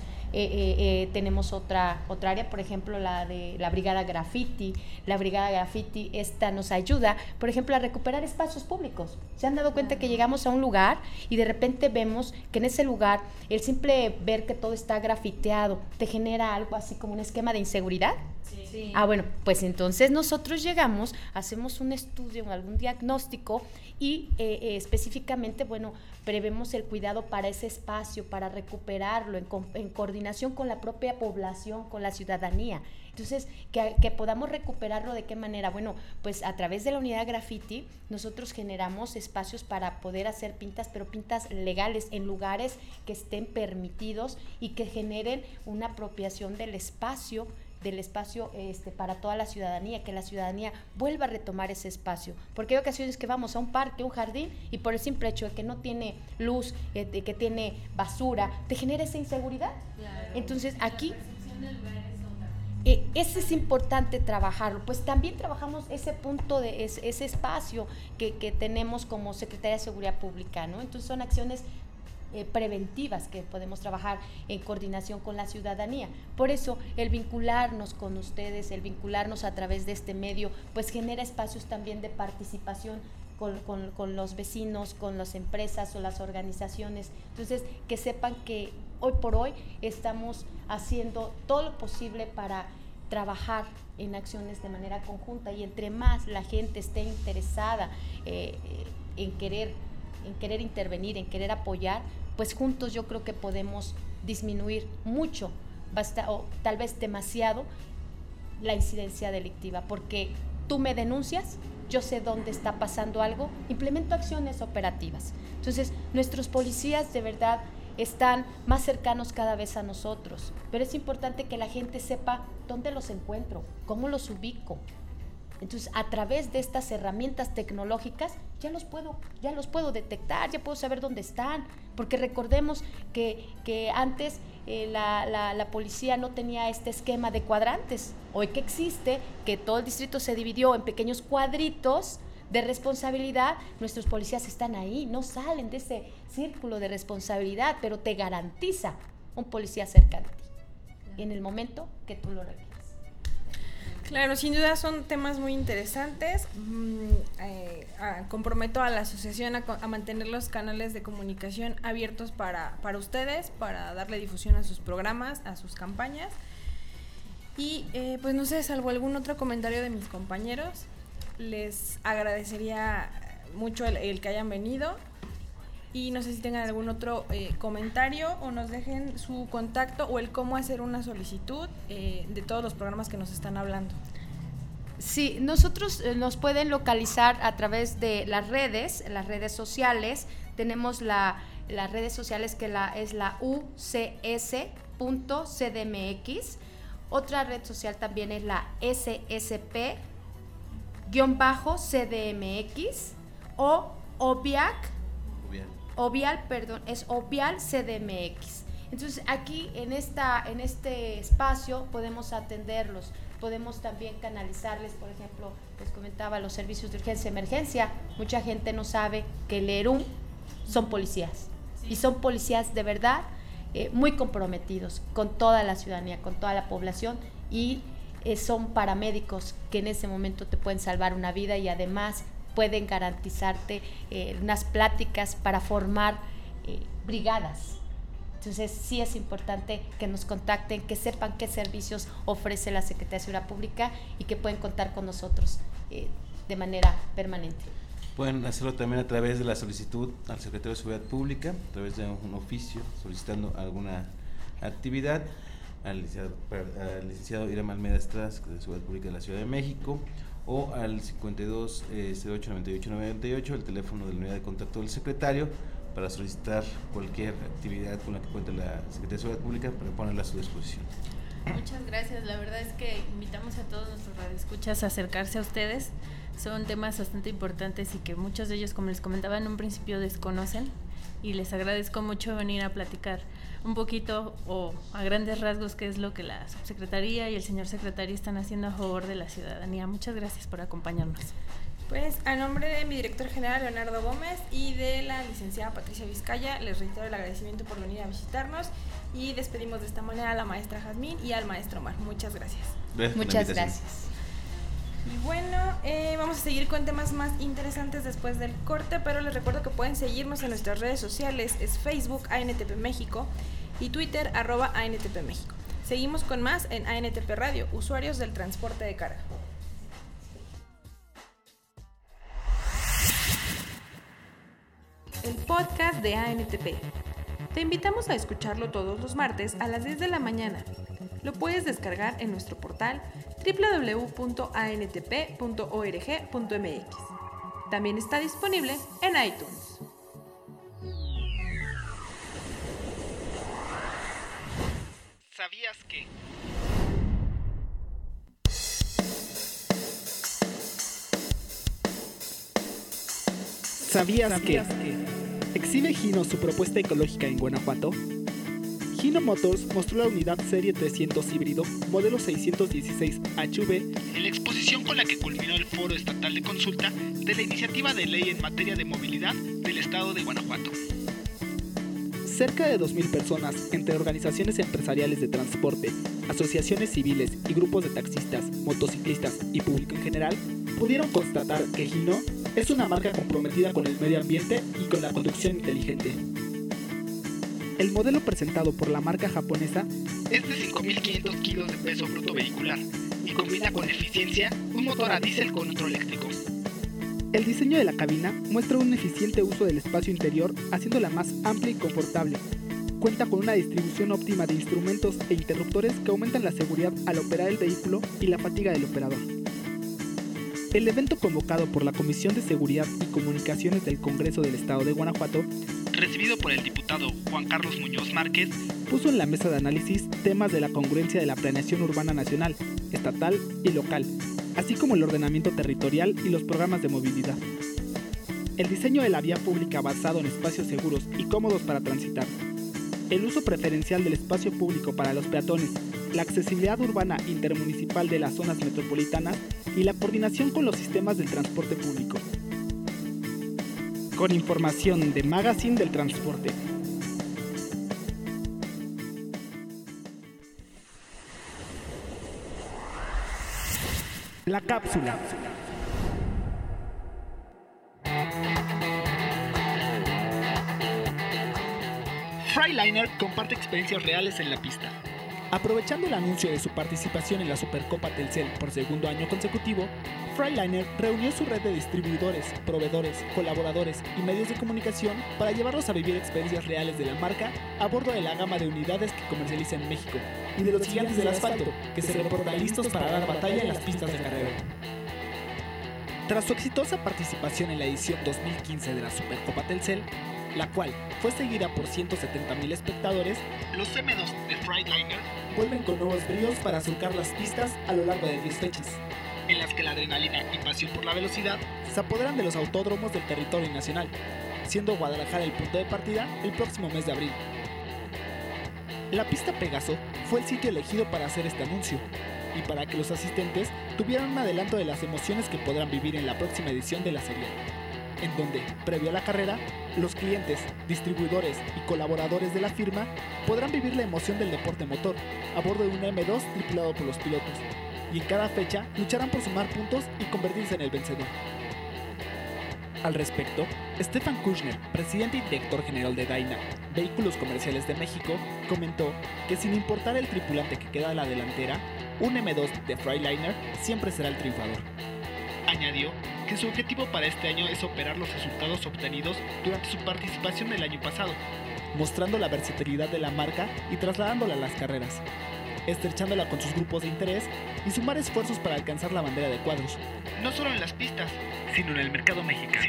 tenemos otra área, por ejemplo, la de la Brigada Graffiti. La Brigada Graffiti nos ayuda, por ejemplo, a recuperar espacios públicos. ¿Se han dado cuenta que llegamos a un lugar y de repente vemos que en ese lugar el simple ver que todo está grafiteado te genera algo así como un esquema de inseguridad? Sí. Ah, bueno, pues entonces nosotros llegamos, hacemos un estudio, algún diagnóstico y específicamente, bueno, prevemos el cuidado para ese espacio, para recuperarlo en coordinación con la propia población, con la ciudadanía. Entonces, que podamos recuperarlo, ¿de qué manera? Bueno, pues a través de la unidad graffiti nosotros generamos espacios para poder hacer pintas, pero pintas legales en lugares que estén permitidos y que generen una apropiación del espacio para toda la ciudadanía, que la ciudadanía vuelva a retomar ese espacio, porque hay ocasiones que vamos a un parque, un jardín, y por el simple hecho de que no tiene luz, de que tiene basura, te genera esa inseguridad. Claro. Entonces aquí ese es importante trabajarlo, pues también trabajamos ese punto de ese espacio que tenemos como Secretaría de Seguridad Pública, ¿no? Entonces son acciones preventivas que podemos trabajar en coordinación con la ciudadanía. Por eso el vincularnos con ustedes, el vincularnos a través de este medio, pues genera espacios también de participación con los vecinos, con las empresas o las organizaciones. Entonces, que sepan que hoy por hoy estamos haciendo todo lo posible para trabajar en acciones de manera conjunta, y entre más la gente esté interesada en querer intervenir, en querer apoyar, pues juntos yo creo que podemos disminuir mucho, o tal vez demasiado, la incidencia delictiva, porque tú me denuncias, yo sé dónde está pasando algo, implemento acciones operativas. Entonces, nuestros policías de verdad están más cercanos cada vez a nosotros, pero es importante que la gente sepa dónde los encuentro, cómo los ubico. Entonces, a través de estas herramientas tecnológicas ya los puedo detectar, ya puedo saber dónde están, porque recordemos que antes la policía no tenía este esquema de cuadrantes. Hoy que existe, que todo el distrito se dividió en pequeños cuadritos de responsabilidad, nuestros policías están ahí, no salen de ese círculo de responsabilidad, pero te garantiza un policía cerca de ti, en el momento que tú lo requieres. Claro, sin duda son temas muy interesantes. Comprometo a la asociación a mantener los canales de comunicación abiertos para ustedes, para darle difusión a sus programas, a sus campañas. Y pues no sé, salvo algún otro comentario de mis compañeros, les agradecería mucho el que hayan venido. Y no sé si tengan algún otro comentario o nos dejen su contacto o el cómo hacer una solicitud de todos los programas que nos están hablando. Sí, nosotros nos pueden localizar a través de las redes sociales. Tenemos las redes sociales que es la ucs.cdmx. Otra red social también es la ssp-cdmx o Ovial CDMX. Entonces aquí en este espacio podemos atenderlos, podemos también canalizarles, por ejemplo, les comentaba los servicios de urgencia y emergencia. Mucha gente no sabe que el ERUM son policías, sí. Y son policías de verdad muy comprometidos con toda la ciudadanía, con toda la población, y son paramédicos que en ese momento te pueden salvar una vida y además pueden garantizarte unas pláticas para formar brigadas. Entonces sí es importante que nos contacten, que sepan qué servicios ofrece la Secretaría de Seguridad Pública y que pueden contar con nosotros de manera permanente. Pueden hacerlo también a través de la solicitud al Secretario de Seguridad Pública, a través de un oficio solicitando alguna actividad, al licenciado Irán Almeida Estrada, Secretario de Seguridad Pública de la Ciudad de México, o al 52 08 98 98, el teléfono de la unidad de contacto del secretario, para solicitar cualquier actividad con la que cuente la Secretaría de Seguridad Pública para ponerla a su disposición. Muchas gracias, la verdad es que invitamos a todos nuestros radioescuchas a acercarse a ustedes. Son temas bastante importantes y que muchos de ellos, como les comentaba en un principio, desconocen, y les agradezco mucho venir a platicar un poquito o a grandes rasgos qué es lo que la subsecretaría y el señor secretario están haciendo a favor de la ciudadanía. Muchas gracias por acompañarnos. Pues a nombre de mi director general Leonardo Gómez y de la licenciada Patricia Vizcaya, les reitero el agradecimiento por venir a visitarnos y despedimos de esta manera a la maestra Jazmín y al maestro Omar. Muchas gracias. Muchas gracias. Y bueno, vamos a seguir con temas más interesantes después del corte, pero les recuerdo que pueden seguirnos en nuestras redes sociales, es Facebook ANTP México y Twitter @ANTP México. Seguimos con más en ANTP Radio, usuarios del transporte de carga. El podcast de ANTP. Te invitamos a escucharlo todos los martes a las 10 de la mañana. Lo puedes descargar en nuestro portal www.antp.org.mx. También está disponible en iTunes. ¿Sabías que? ¿Sabías que? ¿Exhibe Hino su propuesta ecológica en Guanajuato? Hino Motors mostró la unidad Serie 300 híbrido, modelo 616 HV, en la exposición con la que culminó el Foro Estatal de Consulta de la Iniciativa de Ley en Materia de Movilidad del Estado de Guanajuato. Cerca de 2,000 personas, entre organizaciones empresariales de transporte, asociaciones civiles y grupos de taxistas, motociclistas y público en general, pudieron constatar que Hino es una marca comprometida con el medio ambiente y con la conducción inteligente. El modelo presentado por la marca japonesa es de 5.500 kilos de peso bruto vehicular y combina con eficiencia un motor a diésel con otro eléctrico. El diseño de la cabina muestra un eficiente uso del espacio interior, haciéndola más amplia y confortable. Cuenta con una distribución óptima de instrumentos e interruptores que aumentan la seguridad al operar el vehículo y la fatiga del operador. El evento, convocado por la Comisión de Seguridad y Comunicaciones del Congreso del Estado de Guanajuato, recibido por el diputado Juan Carlos Muñoz Márquez, puso en la mesa de análisis temas de la congruencia de la planeación urbana nacional, estatal y local, así como el ordenamiento territorial y los programas de movilidad. El diseño de la vía pública basado en espacios seguros y cómodos para transitar, el uso preferencial del espacio público para los peatones, la accesibilidad urbana intermunicipal de las zonas metropolitanas y la coordinación con los sistemas del transporte público. Con información de Magazine del Transporte. La cápsula. Freightliner comparte experiencias reales en la pista. Aprovechando el anuncio de su participación en la Supercopa Telcel por segundo año consecutivo, Freightliner reunió su red de distribuidores, proveedores, colaboradores y medios de comunicación para llevarlos a vivir experiencias reales de la marca a bordo de la gama de unidades que comercializa en México y de los gigantes del asfalto que se reportan listos para dar batalla en las pistas de carrera. Tras su exitosa participación en la edición 2015 de la Supercopa Telcel, la cual fue seguida por 170,000 espectadores, los M2 de Freightliner vuelven con nuevos bríos para surcar las pistas a lo largo de 10 fechas, en las que la adrenalina y pasión por la velocidad se apoderan de los autódromos del territorio nacional, siendo Guadalajara el punto de partida el próximo mes de abril. La pista Pegaso fue el sitio elegido para hacer este anuncio, y para que los asistentes tuvieran un adelanto de las emociones que podrán vivir en la próxima edición de la serie, en donde, previo a la carrera, los clientes, distribuidores y colaboradores de la firma podrán vivir la emoción del deporte motor a bordo de un M2 tripulado por los pilotos, y en cada fecha lucharán por sumar puntos y convertirse en el vencedor. Al respecto, Stefan Kushner, presidente y director general de Dyna, Vehículos Comerciales de México, comentó que sin importar el tripulante que queda a la delantera, un M2 de Freightliner siempre será el triunfador. Añadió que su objetivo para este año es operar los resultados obtenidos durante su participación del año pasado, mostrando la versatilidad de la marca y trasladándola a las carreras, estrechándola con sus grupos de interés y sumar esfuerzos para alcanzar la bandera de cuadros, no solo en las pistas, sino en el mercado mexicano.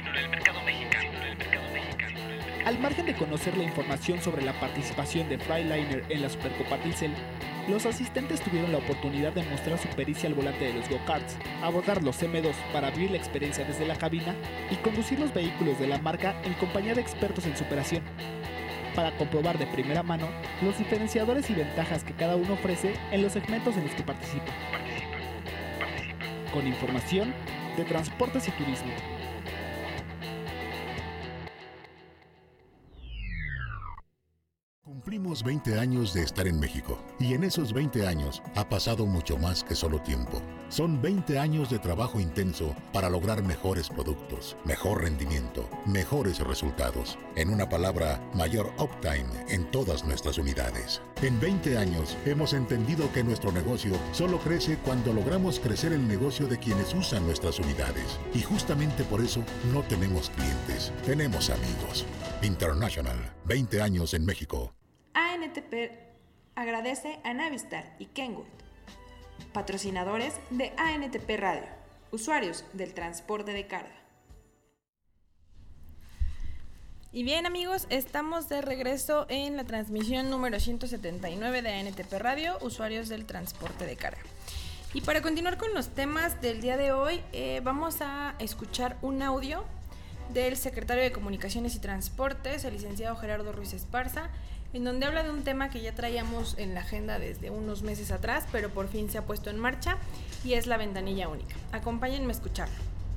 Al margen de conocer la información sobre la participación de Freightliner en la Supercopa Telcel, los asistentes tuvieron la oportunidad de mostrar su pericia al volante de los go-karts, abordar los M2 para vivir la experiencia desde la cabina y conducir los vehículos de la marca en compañía de expertos en superación, para comprobar de primera mano los diferenciadores y ventajas que cada uno ofrece en los segmentos en los que participa. Con información de Transportes y Turismo. Cumplimos Cumplimos 20 años de estar en México y en esos 20 años ha pasado mucho más que solo tiempo. Son 20 años de trabajo intenso para lograr mejores productos, mejor rendimiento, mejores resultados. En una palabra, mayor uptime en todas nuestras unidades. En 20 años hemos entendido que nuestro negocio solo crece cuando logramos crecer el negocio de quienes usan nuestras unidades. Y justamente por eso no tenemos clientes, tenemos amigos. International, 20 años en México. ANTP agradece a Navistar y Kenwood, patrocinadores de ANTP Radio, usuarios del transporte de carga. Y bien, amigos, estamos de regreso en la transmisión número 179 de ANTP Radio, usuarios del transporte de carga. Y para continuar con los temas del día de hoy, vamos a escuchar un audio del secretario de Comunicaciones y Transportes, el licenciado Gerardo Ruiz Esparza, en donde habla de un tema que ya traíamos en la agenda desde unos meses atrás, pero por fin se ha puesto en marcha, y es la ventanilla única. Acompáñenme a escucharlo.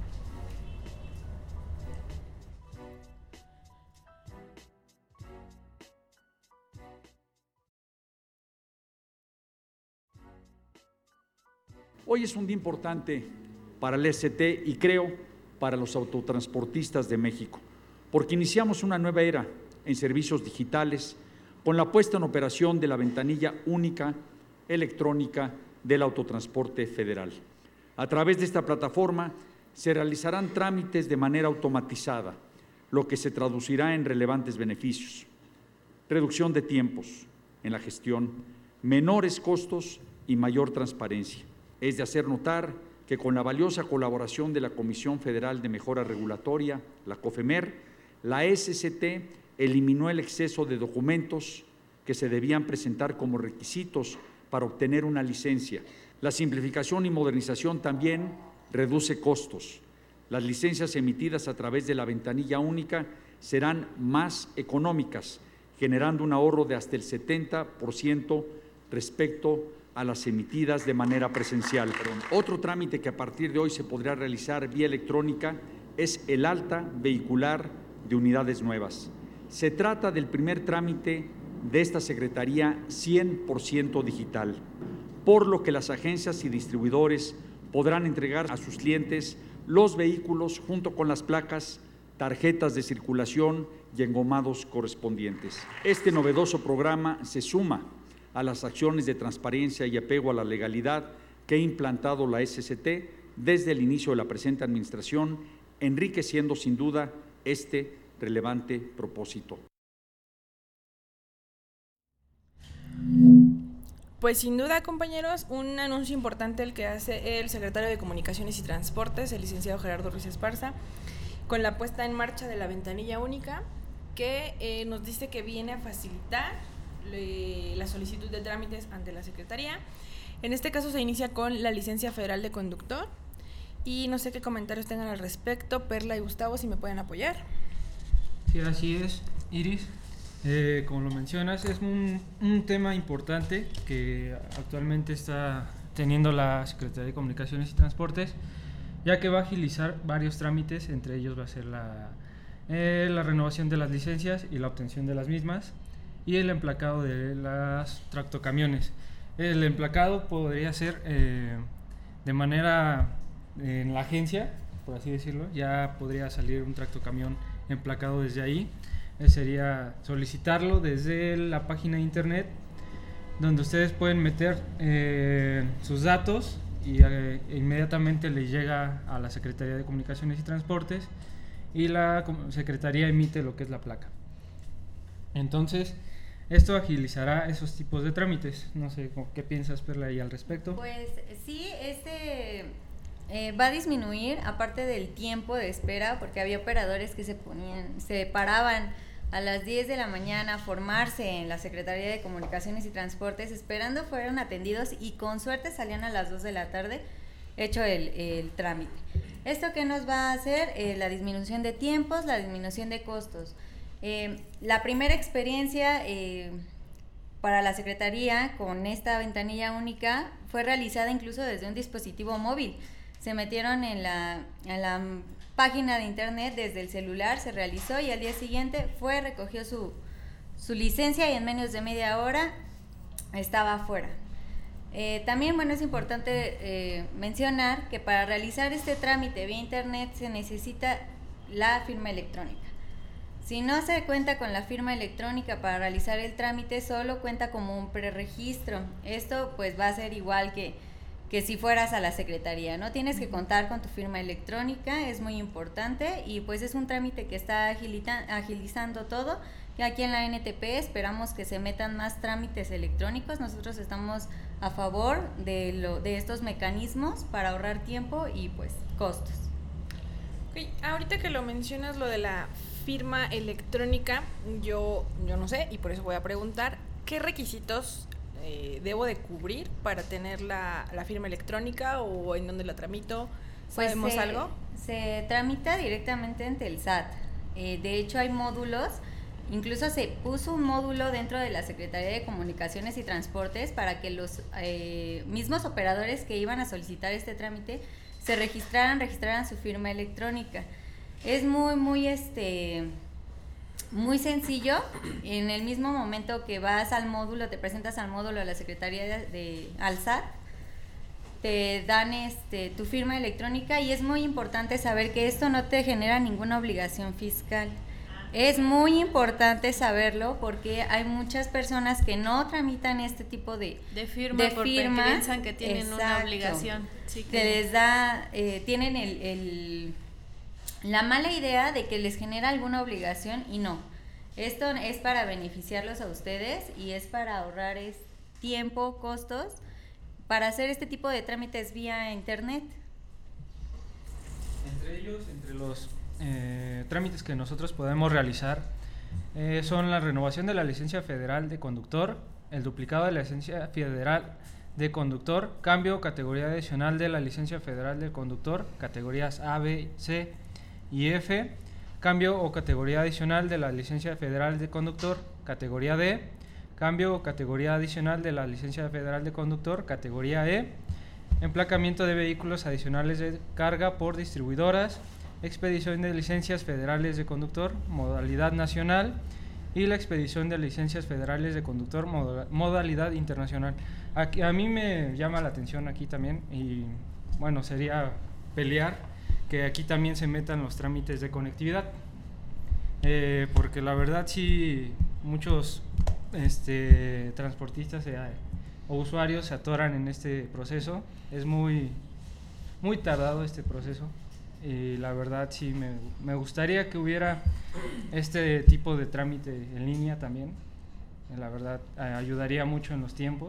Hoy es un día importante para el ST y creo para los autotransportistas de México, porque iniciamos una nueva era en servicios digitales con la puesta en operación de la ventanilla única electrónica del autotransporte federal. A través de esta plataforma se realizarán trámites de manera automatizada, lo que se traducirá en relevantes beneficios: reducción de tiempos en la gestión, menores costos y mayor transparencia. Es de hacer notar que con la valiosa colaboración de la Comisión Federal de Mejora Regulatoria, la COFEMER, la SCT eliminó el exceso de documentos que se debían presentar como requisitos para obtener una licencia. La simplificación y modernización también reduce costos. Las licencias emitidas a través de la ventanilla única serán más económicas, generando un ahorro de hasta el 70% respecto a las emitidas de manera presencial. Otro trámite que a partir de hoy se podrá realizar vía electrónica es el alta vehicular de unidades nuevas. Se trata del primer trámite de esta Secretaría 100% digital, por lo que las agencias y distribuidores podrán entregar a sus clientes los vehículos junto con las placas, tarjetas de circulación y engomados correspondientes. Este novedoso programa se suma a las acciones de transparencia y apego a la legalidad que ha implantado la SCT desde el inicio de la presente administración, enriqueciendo sin duda este relevante propósito. Pues sin duda, compañeros, un anuncio importante el que hace el secretario de Comunicaciones y Transportes, el licenciado Gerardo Ruiz Esparza, con la puesta en marcha de la ventanilla única, que nos dice que viene a facilitar la solicitud de trámites ante la Secretaría. En este caso se inicia con la licencia federal de conductor y no sé qué comentarios tengan al respecto, Perla y Gustavo, si me pueden apoyar. Sí, así es, Iris. Como lo mencionas, es un tema importante que actualmente está teniendo la Secretaría de Comunicaciones y Transportes, ya que va a agilizar varios trámites, entre ellos va a ser la renovación de las licencias y la obtención de las mismas, y el emplacado de las tractocamiones. El emplacado podría ser de manera en la agencia, por así decirlo, ya podría salir un tractocamión emplacado desde ahí. Sería solicitarlo desde la página de internet, donde ustedes pueden meter sus datos y inmediatamente les llega a la Secretaría de Comunicaciones y Transportes y la Secretaría emite lo que es la placa. Entonces, esto agilizará esos tipos de trámites. No sé, ¿qué piensas, Perla, ahí al respecto? Pues sí, va a disminuir, aparte del tiempo de espera, porque había operadores que se paraban a las 10 de la mañana a formarse en la Secretaría de Comunicaciones y Transportes, esperando fueran atendidos y con suerte salían a las 2 de la tarde hecho el trámite. ¿Esto qué nos va a hacer? La disminución de tiempos, la disminución de costos. La primera experiencia para la Secretaría con esta ventanilla única fue realizada incluso desde un dispositivo móvil. Se metieron en la página de internet desde el celular, se realizó y al día siguiente recogió su licencia y en menos de media hora estaba fuera. También, bueno, es importante mencionar que para realizar este trámite vía internet se necesita la firma electrónica. Si no se cuenta con la firma electrónica para realizar el trámite, solo cuenta como un preregistro. Esto pues va a ser igual que si fueras a la secretaría, ¿no? Tienes que contar con tu firma electrónica, es muy importante, y pues es un trámite que está agilizando todo. Y aquí en la NTP esperamos que se metan más trámites electrónicos. Nosotros estamos a favor de estos mecanismos para ahorrar tiempo y pues costos. Okay. Ahorita que lo mencionas, lo de la firma electrónica, yo no sé, y por eso voy a preguntar, ¿qué requisitos debo de cubrir para tener la firma electrónica, o en dónde la tramito? ¿Sabemos pues algo? Se tramita directamente ante el SAT. De hecho, hay módulos. Incluso se puso un módulo dentro de la Secretaría de Comunicaciones y Transportes para que los mismos operadores que iban a solicitar este trámite se registraran su firma electrónica. Es muy sencillo. En el mismo momento que vas al módulo, te presentas al módulo de la Secretaría al SAT, te dan tu firma electrónica, y es muy importante saber que esto no te genera ninguna obligación fiscal. Es muy importante saberlo porque hay muchas personas que no tramitan este tipo de firma porque piensan que tienen una obligación. Sí, que les da, tienen la mala idea de que les genera alguna obligación, y no. Esto es para beneficiarlos a ustedes y es para ahorrar tiempo, costos, para hacer este tipo de trámites vía internet. Entre los trámites que nosotros podemos realizar son la renovación de la licencia federal de conductor, el duplicado de la licencia federal de conductor, cambio o categoría adicional de la licencia federal de conductor, categorías A, B, C y F, cambio o categoría adicional de la licencia federal de conductor, categoría D, cambio o categoría adicional de la licencia federal de conductor, categoría E, emplacamiento de vehículos adicionales de carga por distribuidoras, expedición de licencias federales de conductor, modalidad nacional, y la expedición de licencias federales de conductor, modalidad internacional. Aquí, a mí me llama la atención aquí también, y bueno, sería pelear que aquí también se metan los trámites de conectividad, porque la verdad sí, muchos transportistas o usuarios se atoran en este proceso. Es muy tardado este proceso, y la verdad sí me gustaría que hubiera este tipo de trámite en línea también. La verdad ayudaría mucho en los tiempos,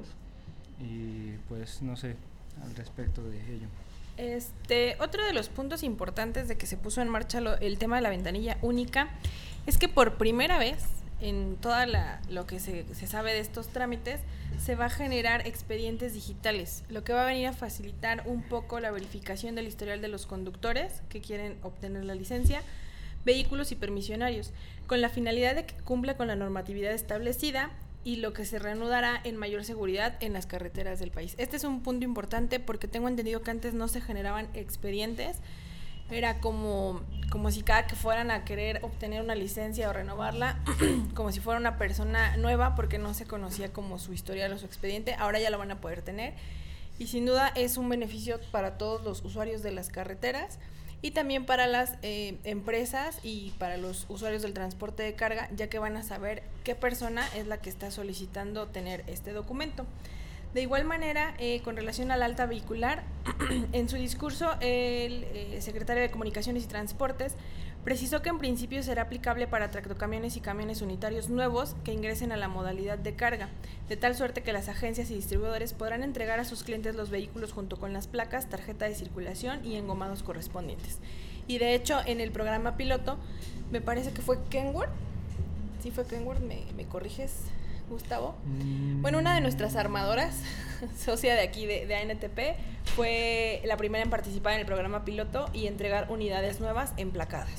y pues no sé al respecto de ello. Otro de los puntos importantes de que se puso en marcha el tema de la ventanilla única es que por primera vez en toda lo que se sabe de estos trámites se va a generar expedientes digitales, lo que va a venir a facilitar un poco la verificación del historial de los conductores que quieren obtener la licencia, vehículos y permisionarios, con la finalidad de que cumpla con la normatividad establecida, y lo que se reanudará en mayor seguridad en las carreteras del país. Este es un punto importante porque tengo entendido que antes no se generaban expedientes. Era como si cada que fueran a querer obtener una licencia o renovarla, como si fuera una persona nueva, porque no se conocía como su historial o su expediente. Ahora ya lo van a poder tener, y sin duda es un beneficio para todos los usuarios de las carreteras, y también para las empresas y para los usuarios del transporte de carga, ya que van a saber qué persona es la que está solicitando tener este documento. De igual manera, con relación al alta vehicular, en su discurso el secretario de Comunicaciones y Transportes precisó que en principio será aplicable para tractocamiones y camiones unitarios nuevos que ingresen a la modalidad de carga, de tal suerte que las agencias y distribuidores podrán entregar a sus clientes los vehículos junto con las placas, tarjeta de circulación y engomados correspondientes. Y de hecho, en el programa piloto, me parece que fue Kenworth, ¿sí fue Kenworth? ¿Me corriges, Gustavo? Bueno, una de nuestras armadoras, socia de aquí de ANTP, fue la primera en participar en el programa piloto y entregar unidades nuevas emplacadas.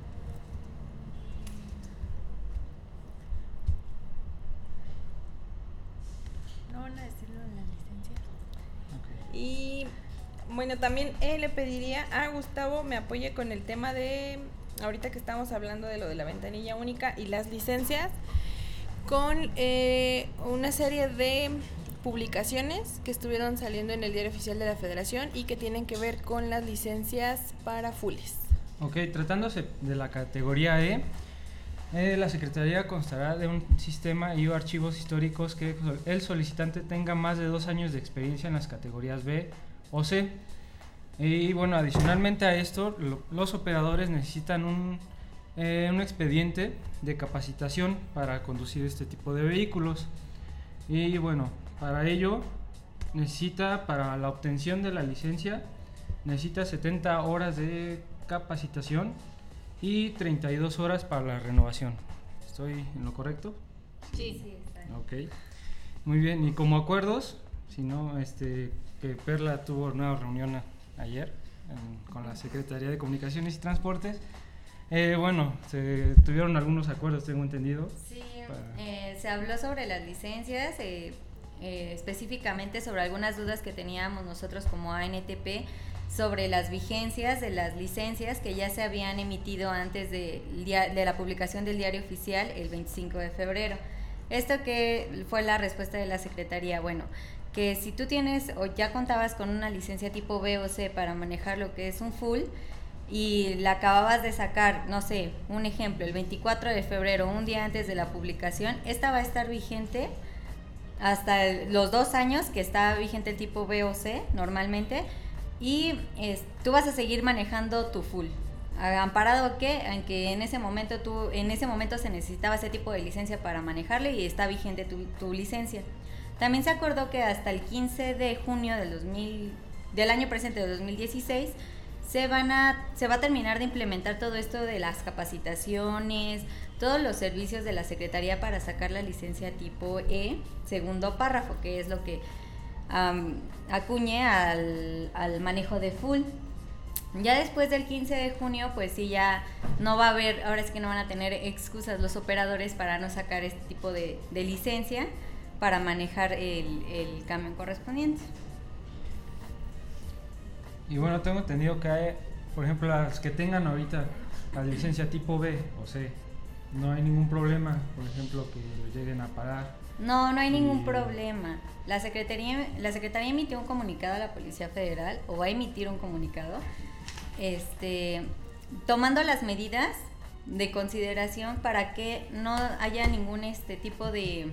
¿No van a decirlo en la licencia? Okay. Y bueno, también le pediría a Gustavo me apoye con el tema de, ahorita que estamos hablando de lo de la ventanilla única y las licencias, con una serie de publicaciones que estuvieron saliendo en el Diario Oficial de la Federación y que tienen que ver con las licencias para fules. Ok, tratándose de la categoría E, la Secretaría constará de un sistema y archivos históricos que el solicitante tenga más de 2 años de experiencia en las categorías B o C. Y bueno, adicionalmente a esto, los operadores necesitan un expediente de capacitación para conducir este tipo de vehículos. Y bueno, para ello para la obtención de la licencia, necesita 70 horas de capacitación y 32 horas para la renovación. ¿Estoy en lo correcto? Sí, está bien. Ok, muy bien. Y como acuerdos, si no, que Perla tuvo una reunión ayer con la Secretaría de Comunicaciones y Transportes. Bueno, se tuvieron algunos acuerdos, tengo entendido. Sí, se habló sobre las licencias, específicamente sobre algunas dudas que teníamos nosotros como ANTP sobre las vigencias de las licencias que ya se habían emitido antes de la publicación del Diario Oficial el 25 de febrero. Esto que fue la respuesta de la Secretaría, bueno, que si tú tienes o ya contabas con una licencia tipo B o C para manejar lo que es un full y la acababas de sacar, no sé, un ejemplo, el 24 de febrero, un día antes de la publicación, esta va a estar vigente hasta los 2 años que está vigente el tipo B o C normalmente, y tú vas a seguir manejando tu full. Amparado en que en ese momento se necesitaba ese tipo de licencia para manejarlo y está vigente tu licencia. También se acordó que hasta el 15 de junio del año presente de 2016 se va a terminar de implementar todo esto de las capacitaciones, todos los servicios de la Secretaría para sacar la licencia tipo E, segundo párrafo, que es lo que acuñe al manejo de full. Ya después del 15 de junio, pues sí, ya no va a haber, ahora es que no van a tener excusas los operadores para no sacar este tipo de licencia para manejar el camión correspondiente. Y bueno, tengo entendido que hay, por ejemplo, las que tengan ahorita la licencia tipo B o C, no hay ningún problema, por ejemplo, que lo lleguen a parar. No hay ningún problema. La Secretaría emitió un comunicado a la Policía Federal, o va a emitir un comunicado, tomando las medidas de consideración para que no haya ningún tipo de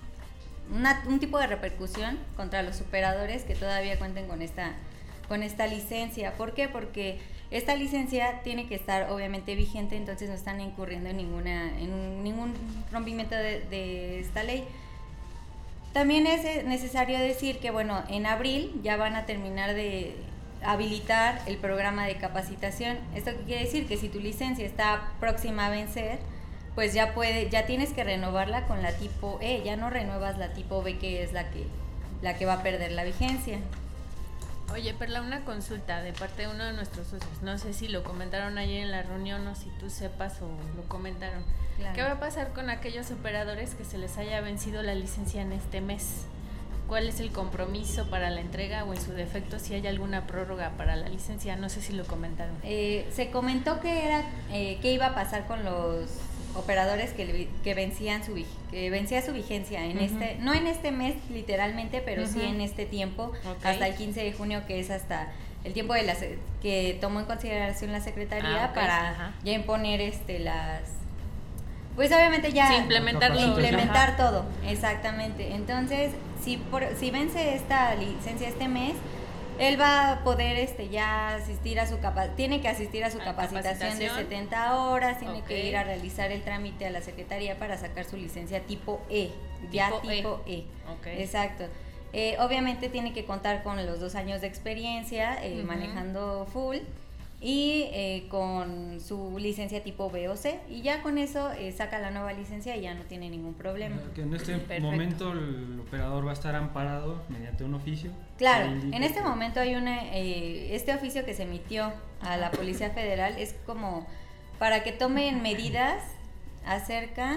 un tipo de repercusión contra los operadores que todavía cuenten con esta licencia. ¿Por qué? Porque esta licencia tiene que estar obviamente vigente, entonces no están incurriendo en ningún rompimiento de esta ley. También es necesario decir que, bueno, en abril ya van a terminar de habilitar el programa de capacitación. ¿Esto qué quiere decir? Que si tu licencia está próxima a vencer, pues ya tienes que renovarla con la tipo E, ya no renuevas la tipo B, que es la que va a perder la vigencia. Oye, Perla, una consulta de parte de uno de nuestros socios. No sé si lo comentaron ayer en la reunión o si tú sepas o lo comentaron. Claro. ¿Qué va a pasar con aquellos operadores que se les haya vencido la licencia en este mes? ¿Cuál es el compromiso para la entrega o en su defecto si hay alguna prórroga para la licencia? No sé si lo comentaron. Se comentó que iba a pasar con los operadores que vencía su vigencia en no en este mes literalmente, pero sí en este tiempo, hasta el 15 de junio, que es hasta el tiempo que tomó en consideración la Secretaría para ya imponer pues obviamente ya implementar todo, exactamente. Entonces, si vence esta licencia este mes, él va a poder ya asistir a tiene que asistir a su capacitación de 70 horas, tiene que ir a realizar el trámite a la Secretaría para sacar su licencia tipo E, tipo E. Exacto. Obviamente tiene que contar con los 2 años de experiencia manejando full y con su licencia tipo B o C, y ya con eso saca la nueva licencia y ya no tiene ningún problema. Que en este momento el operador va a estar amparado mediante un oficio. Claro, en este momento hay este oficio que se emitió a la Policía Federal es como para que tomen medidas acerca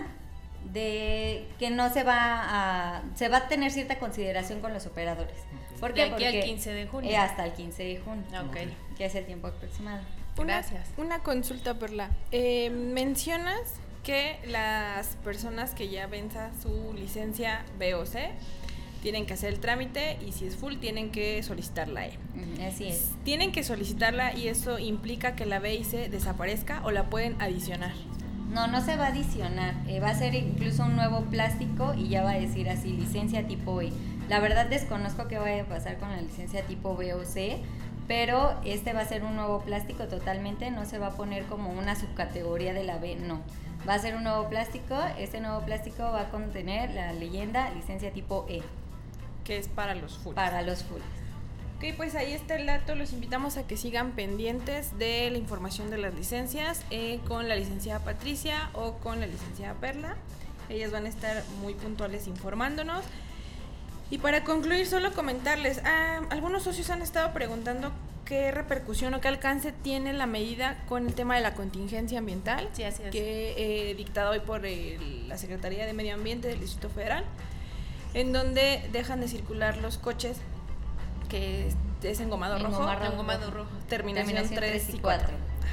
de que no se va a tener cierta consideración con los operadores. ¿Por qué? Porque al 15 de junio. Hasta el 15 de junio. Que es el tiempo aproximado. Gracias. Una consulta, Perla. Mencionas que las personas que ya venza su licencia B o C tienen que hacer el trámite y si es full tienen que solicitar la E. Así es. Tienen que solicitarla y eso implica que la B y C desaparezca o la pueden adicionar. No se va a adicionar, va a ser incluso un nuevo plástico y ya va a decir así, licencia tipo E. La verdad desconozco qué vaya a pasar con la licencia tipo B o C, pero este va a ser un nuevo plástico totalmente, no se va a poner como una subcategoría de la B, no. Va a ser un nuevo plástico, este nuevo plástico va a contener la leyenda licencia tipo E. Que es para los fulls. Para los fulls. Ok, pues ahí está el dato, los invitamos a que sigan pendientes de la información de las licencias con la licenciada Patricia o con la licenciada Perla. Ellas van a estar muy puntuales informándonos. Y para concluir, solo comentarles, algunos socios han estado preguntando qué repercusión o qué alcance tiene la medida con el tema de la contingencia ambiental, sí, así es. Que dictada hoy por la Secretaría de Medio Ambiente del Distrito Federal, en donde dejan de circular los coches que es engomado rojo, terminación 3 y 4.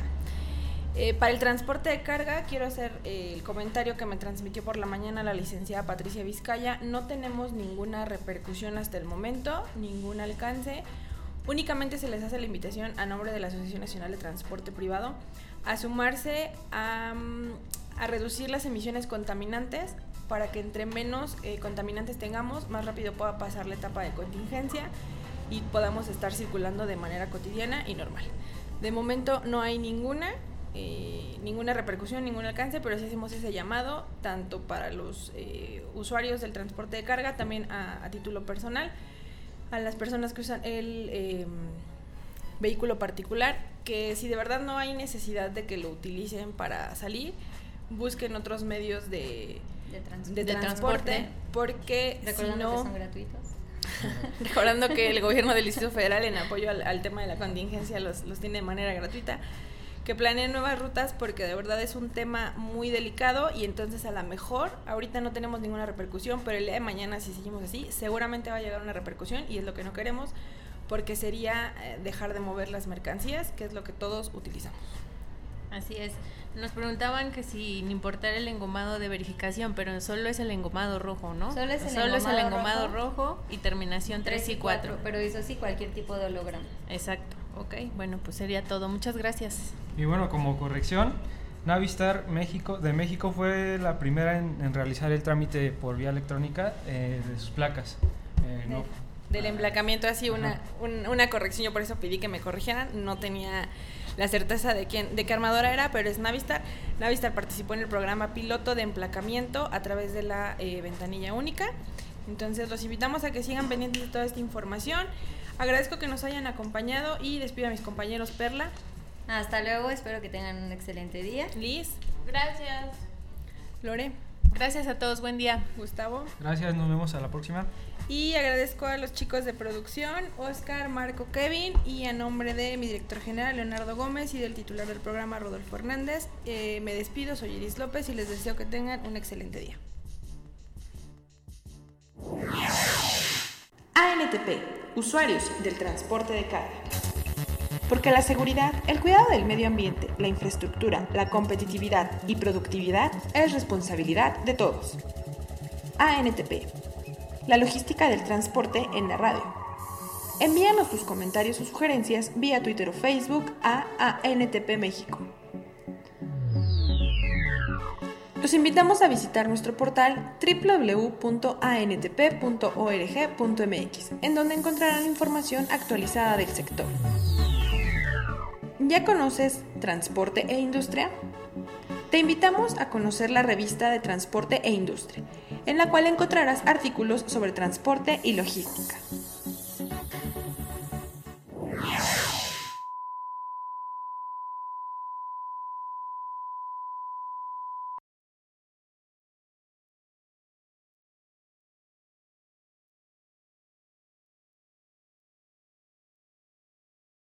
Para el transporte de carga, quiero hacer el comentario que me transmitió por la mañana la licenciada Patricia Vizcaya. No tenemos ninguna repercusión hasta el momento, ningún alcance. Únicamente se les hace la invitación a nombre de la Asociación Nacional de Transporte Privado a sumarse a reducir las emisiones contaminantes para que entre menos contaminantes tengamos, más rápido pueda pasar la etapa de contingencia y podamos estar circulando de manera cotidiana y normal. De momento no hay ninguna repercusión, ningún alcance, pero sí hacemos ese llamado tanto para los usuarios del transporte de carga, también a título personal, a las personas que usan el vehículo particular, que si de verdad no hay necesidad de que lo utilicen para salir, busquen otros medios de transporte, porque recordando si no, que son gratuitos. Recordando que el gobierno del Distrito Federal, en apoyo al tema de la contingencia, los tiene de manera gratuita, que planeen nuevas rutas, porque de verdad es un tema muy delicado y entonces a lo mejor ahorita no tenemos ninguna repercusión, pero el día de mañana, si seguimos así, seguramente va a llegar una repercusión y es lo que no queremos, porque sería dejar de mover las mercancías, que es lo que todos utilizamos. Así es. Nos preguntaban que sin importar el engomado de verificación, pero solo es el engomado rojo, ¿no? Solo es el engomado rojo y terminación 3 y 4. Pero eso sí, cualquier tipo de holograma. Exacto, ok. Bueno, pues sería todo. Muchas gracias. Y bueno, como corrección, Navistar de México fue la primera en realizar el trámite por vía electrónica de sus placas. Del emplacamiento, así una corrección, yo por eso pedí que me corrigieran, no tenía la certeza de qué armadora era, pero es Navistar. Navistar participó en el programa piloto de emplacamiento a través de la ventanilla única. Entonces los invitamos a que sigan pendientes de toda esta información. Agradezco que nos hayan acompañado y despido a mis compañeros. Perla. Hasta luego, espero que tengan un excelente día. Liz. Gracias. Lore. Gracias a todos, buen día. Gustavo. Gracias, nos vemos a la próxima. Y agradezco a los chicos de producción, Oscar, Marco, Kevin, y a nombre de mi director general, Leonardo Gómez, y del titular del programa, Rodolfo Hernández, me despido, soy Iris López y les deseo que tengan un excelente día. ANTP, usuarios del transporte de carga. Porque la seguridad, el cuidado del medio ambiente, la infraestructura, la competitividad y productividad es responsabilidad de todos. ANTP, la logística del transporte en la radio. Envíanos tus comentarios o sugerencias vía Twitter o Facebook a ANTP México. Los invitamos a visitar nuestro portal www.antp.org.mx, en donde encontrarán información actualizada del sector. ¿Ya conoces Transporte e Industria? Te invitamos a conocer la revista de Transporte e Industria, en la cual encontrarás artículos sobre transporte y logística.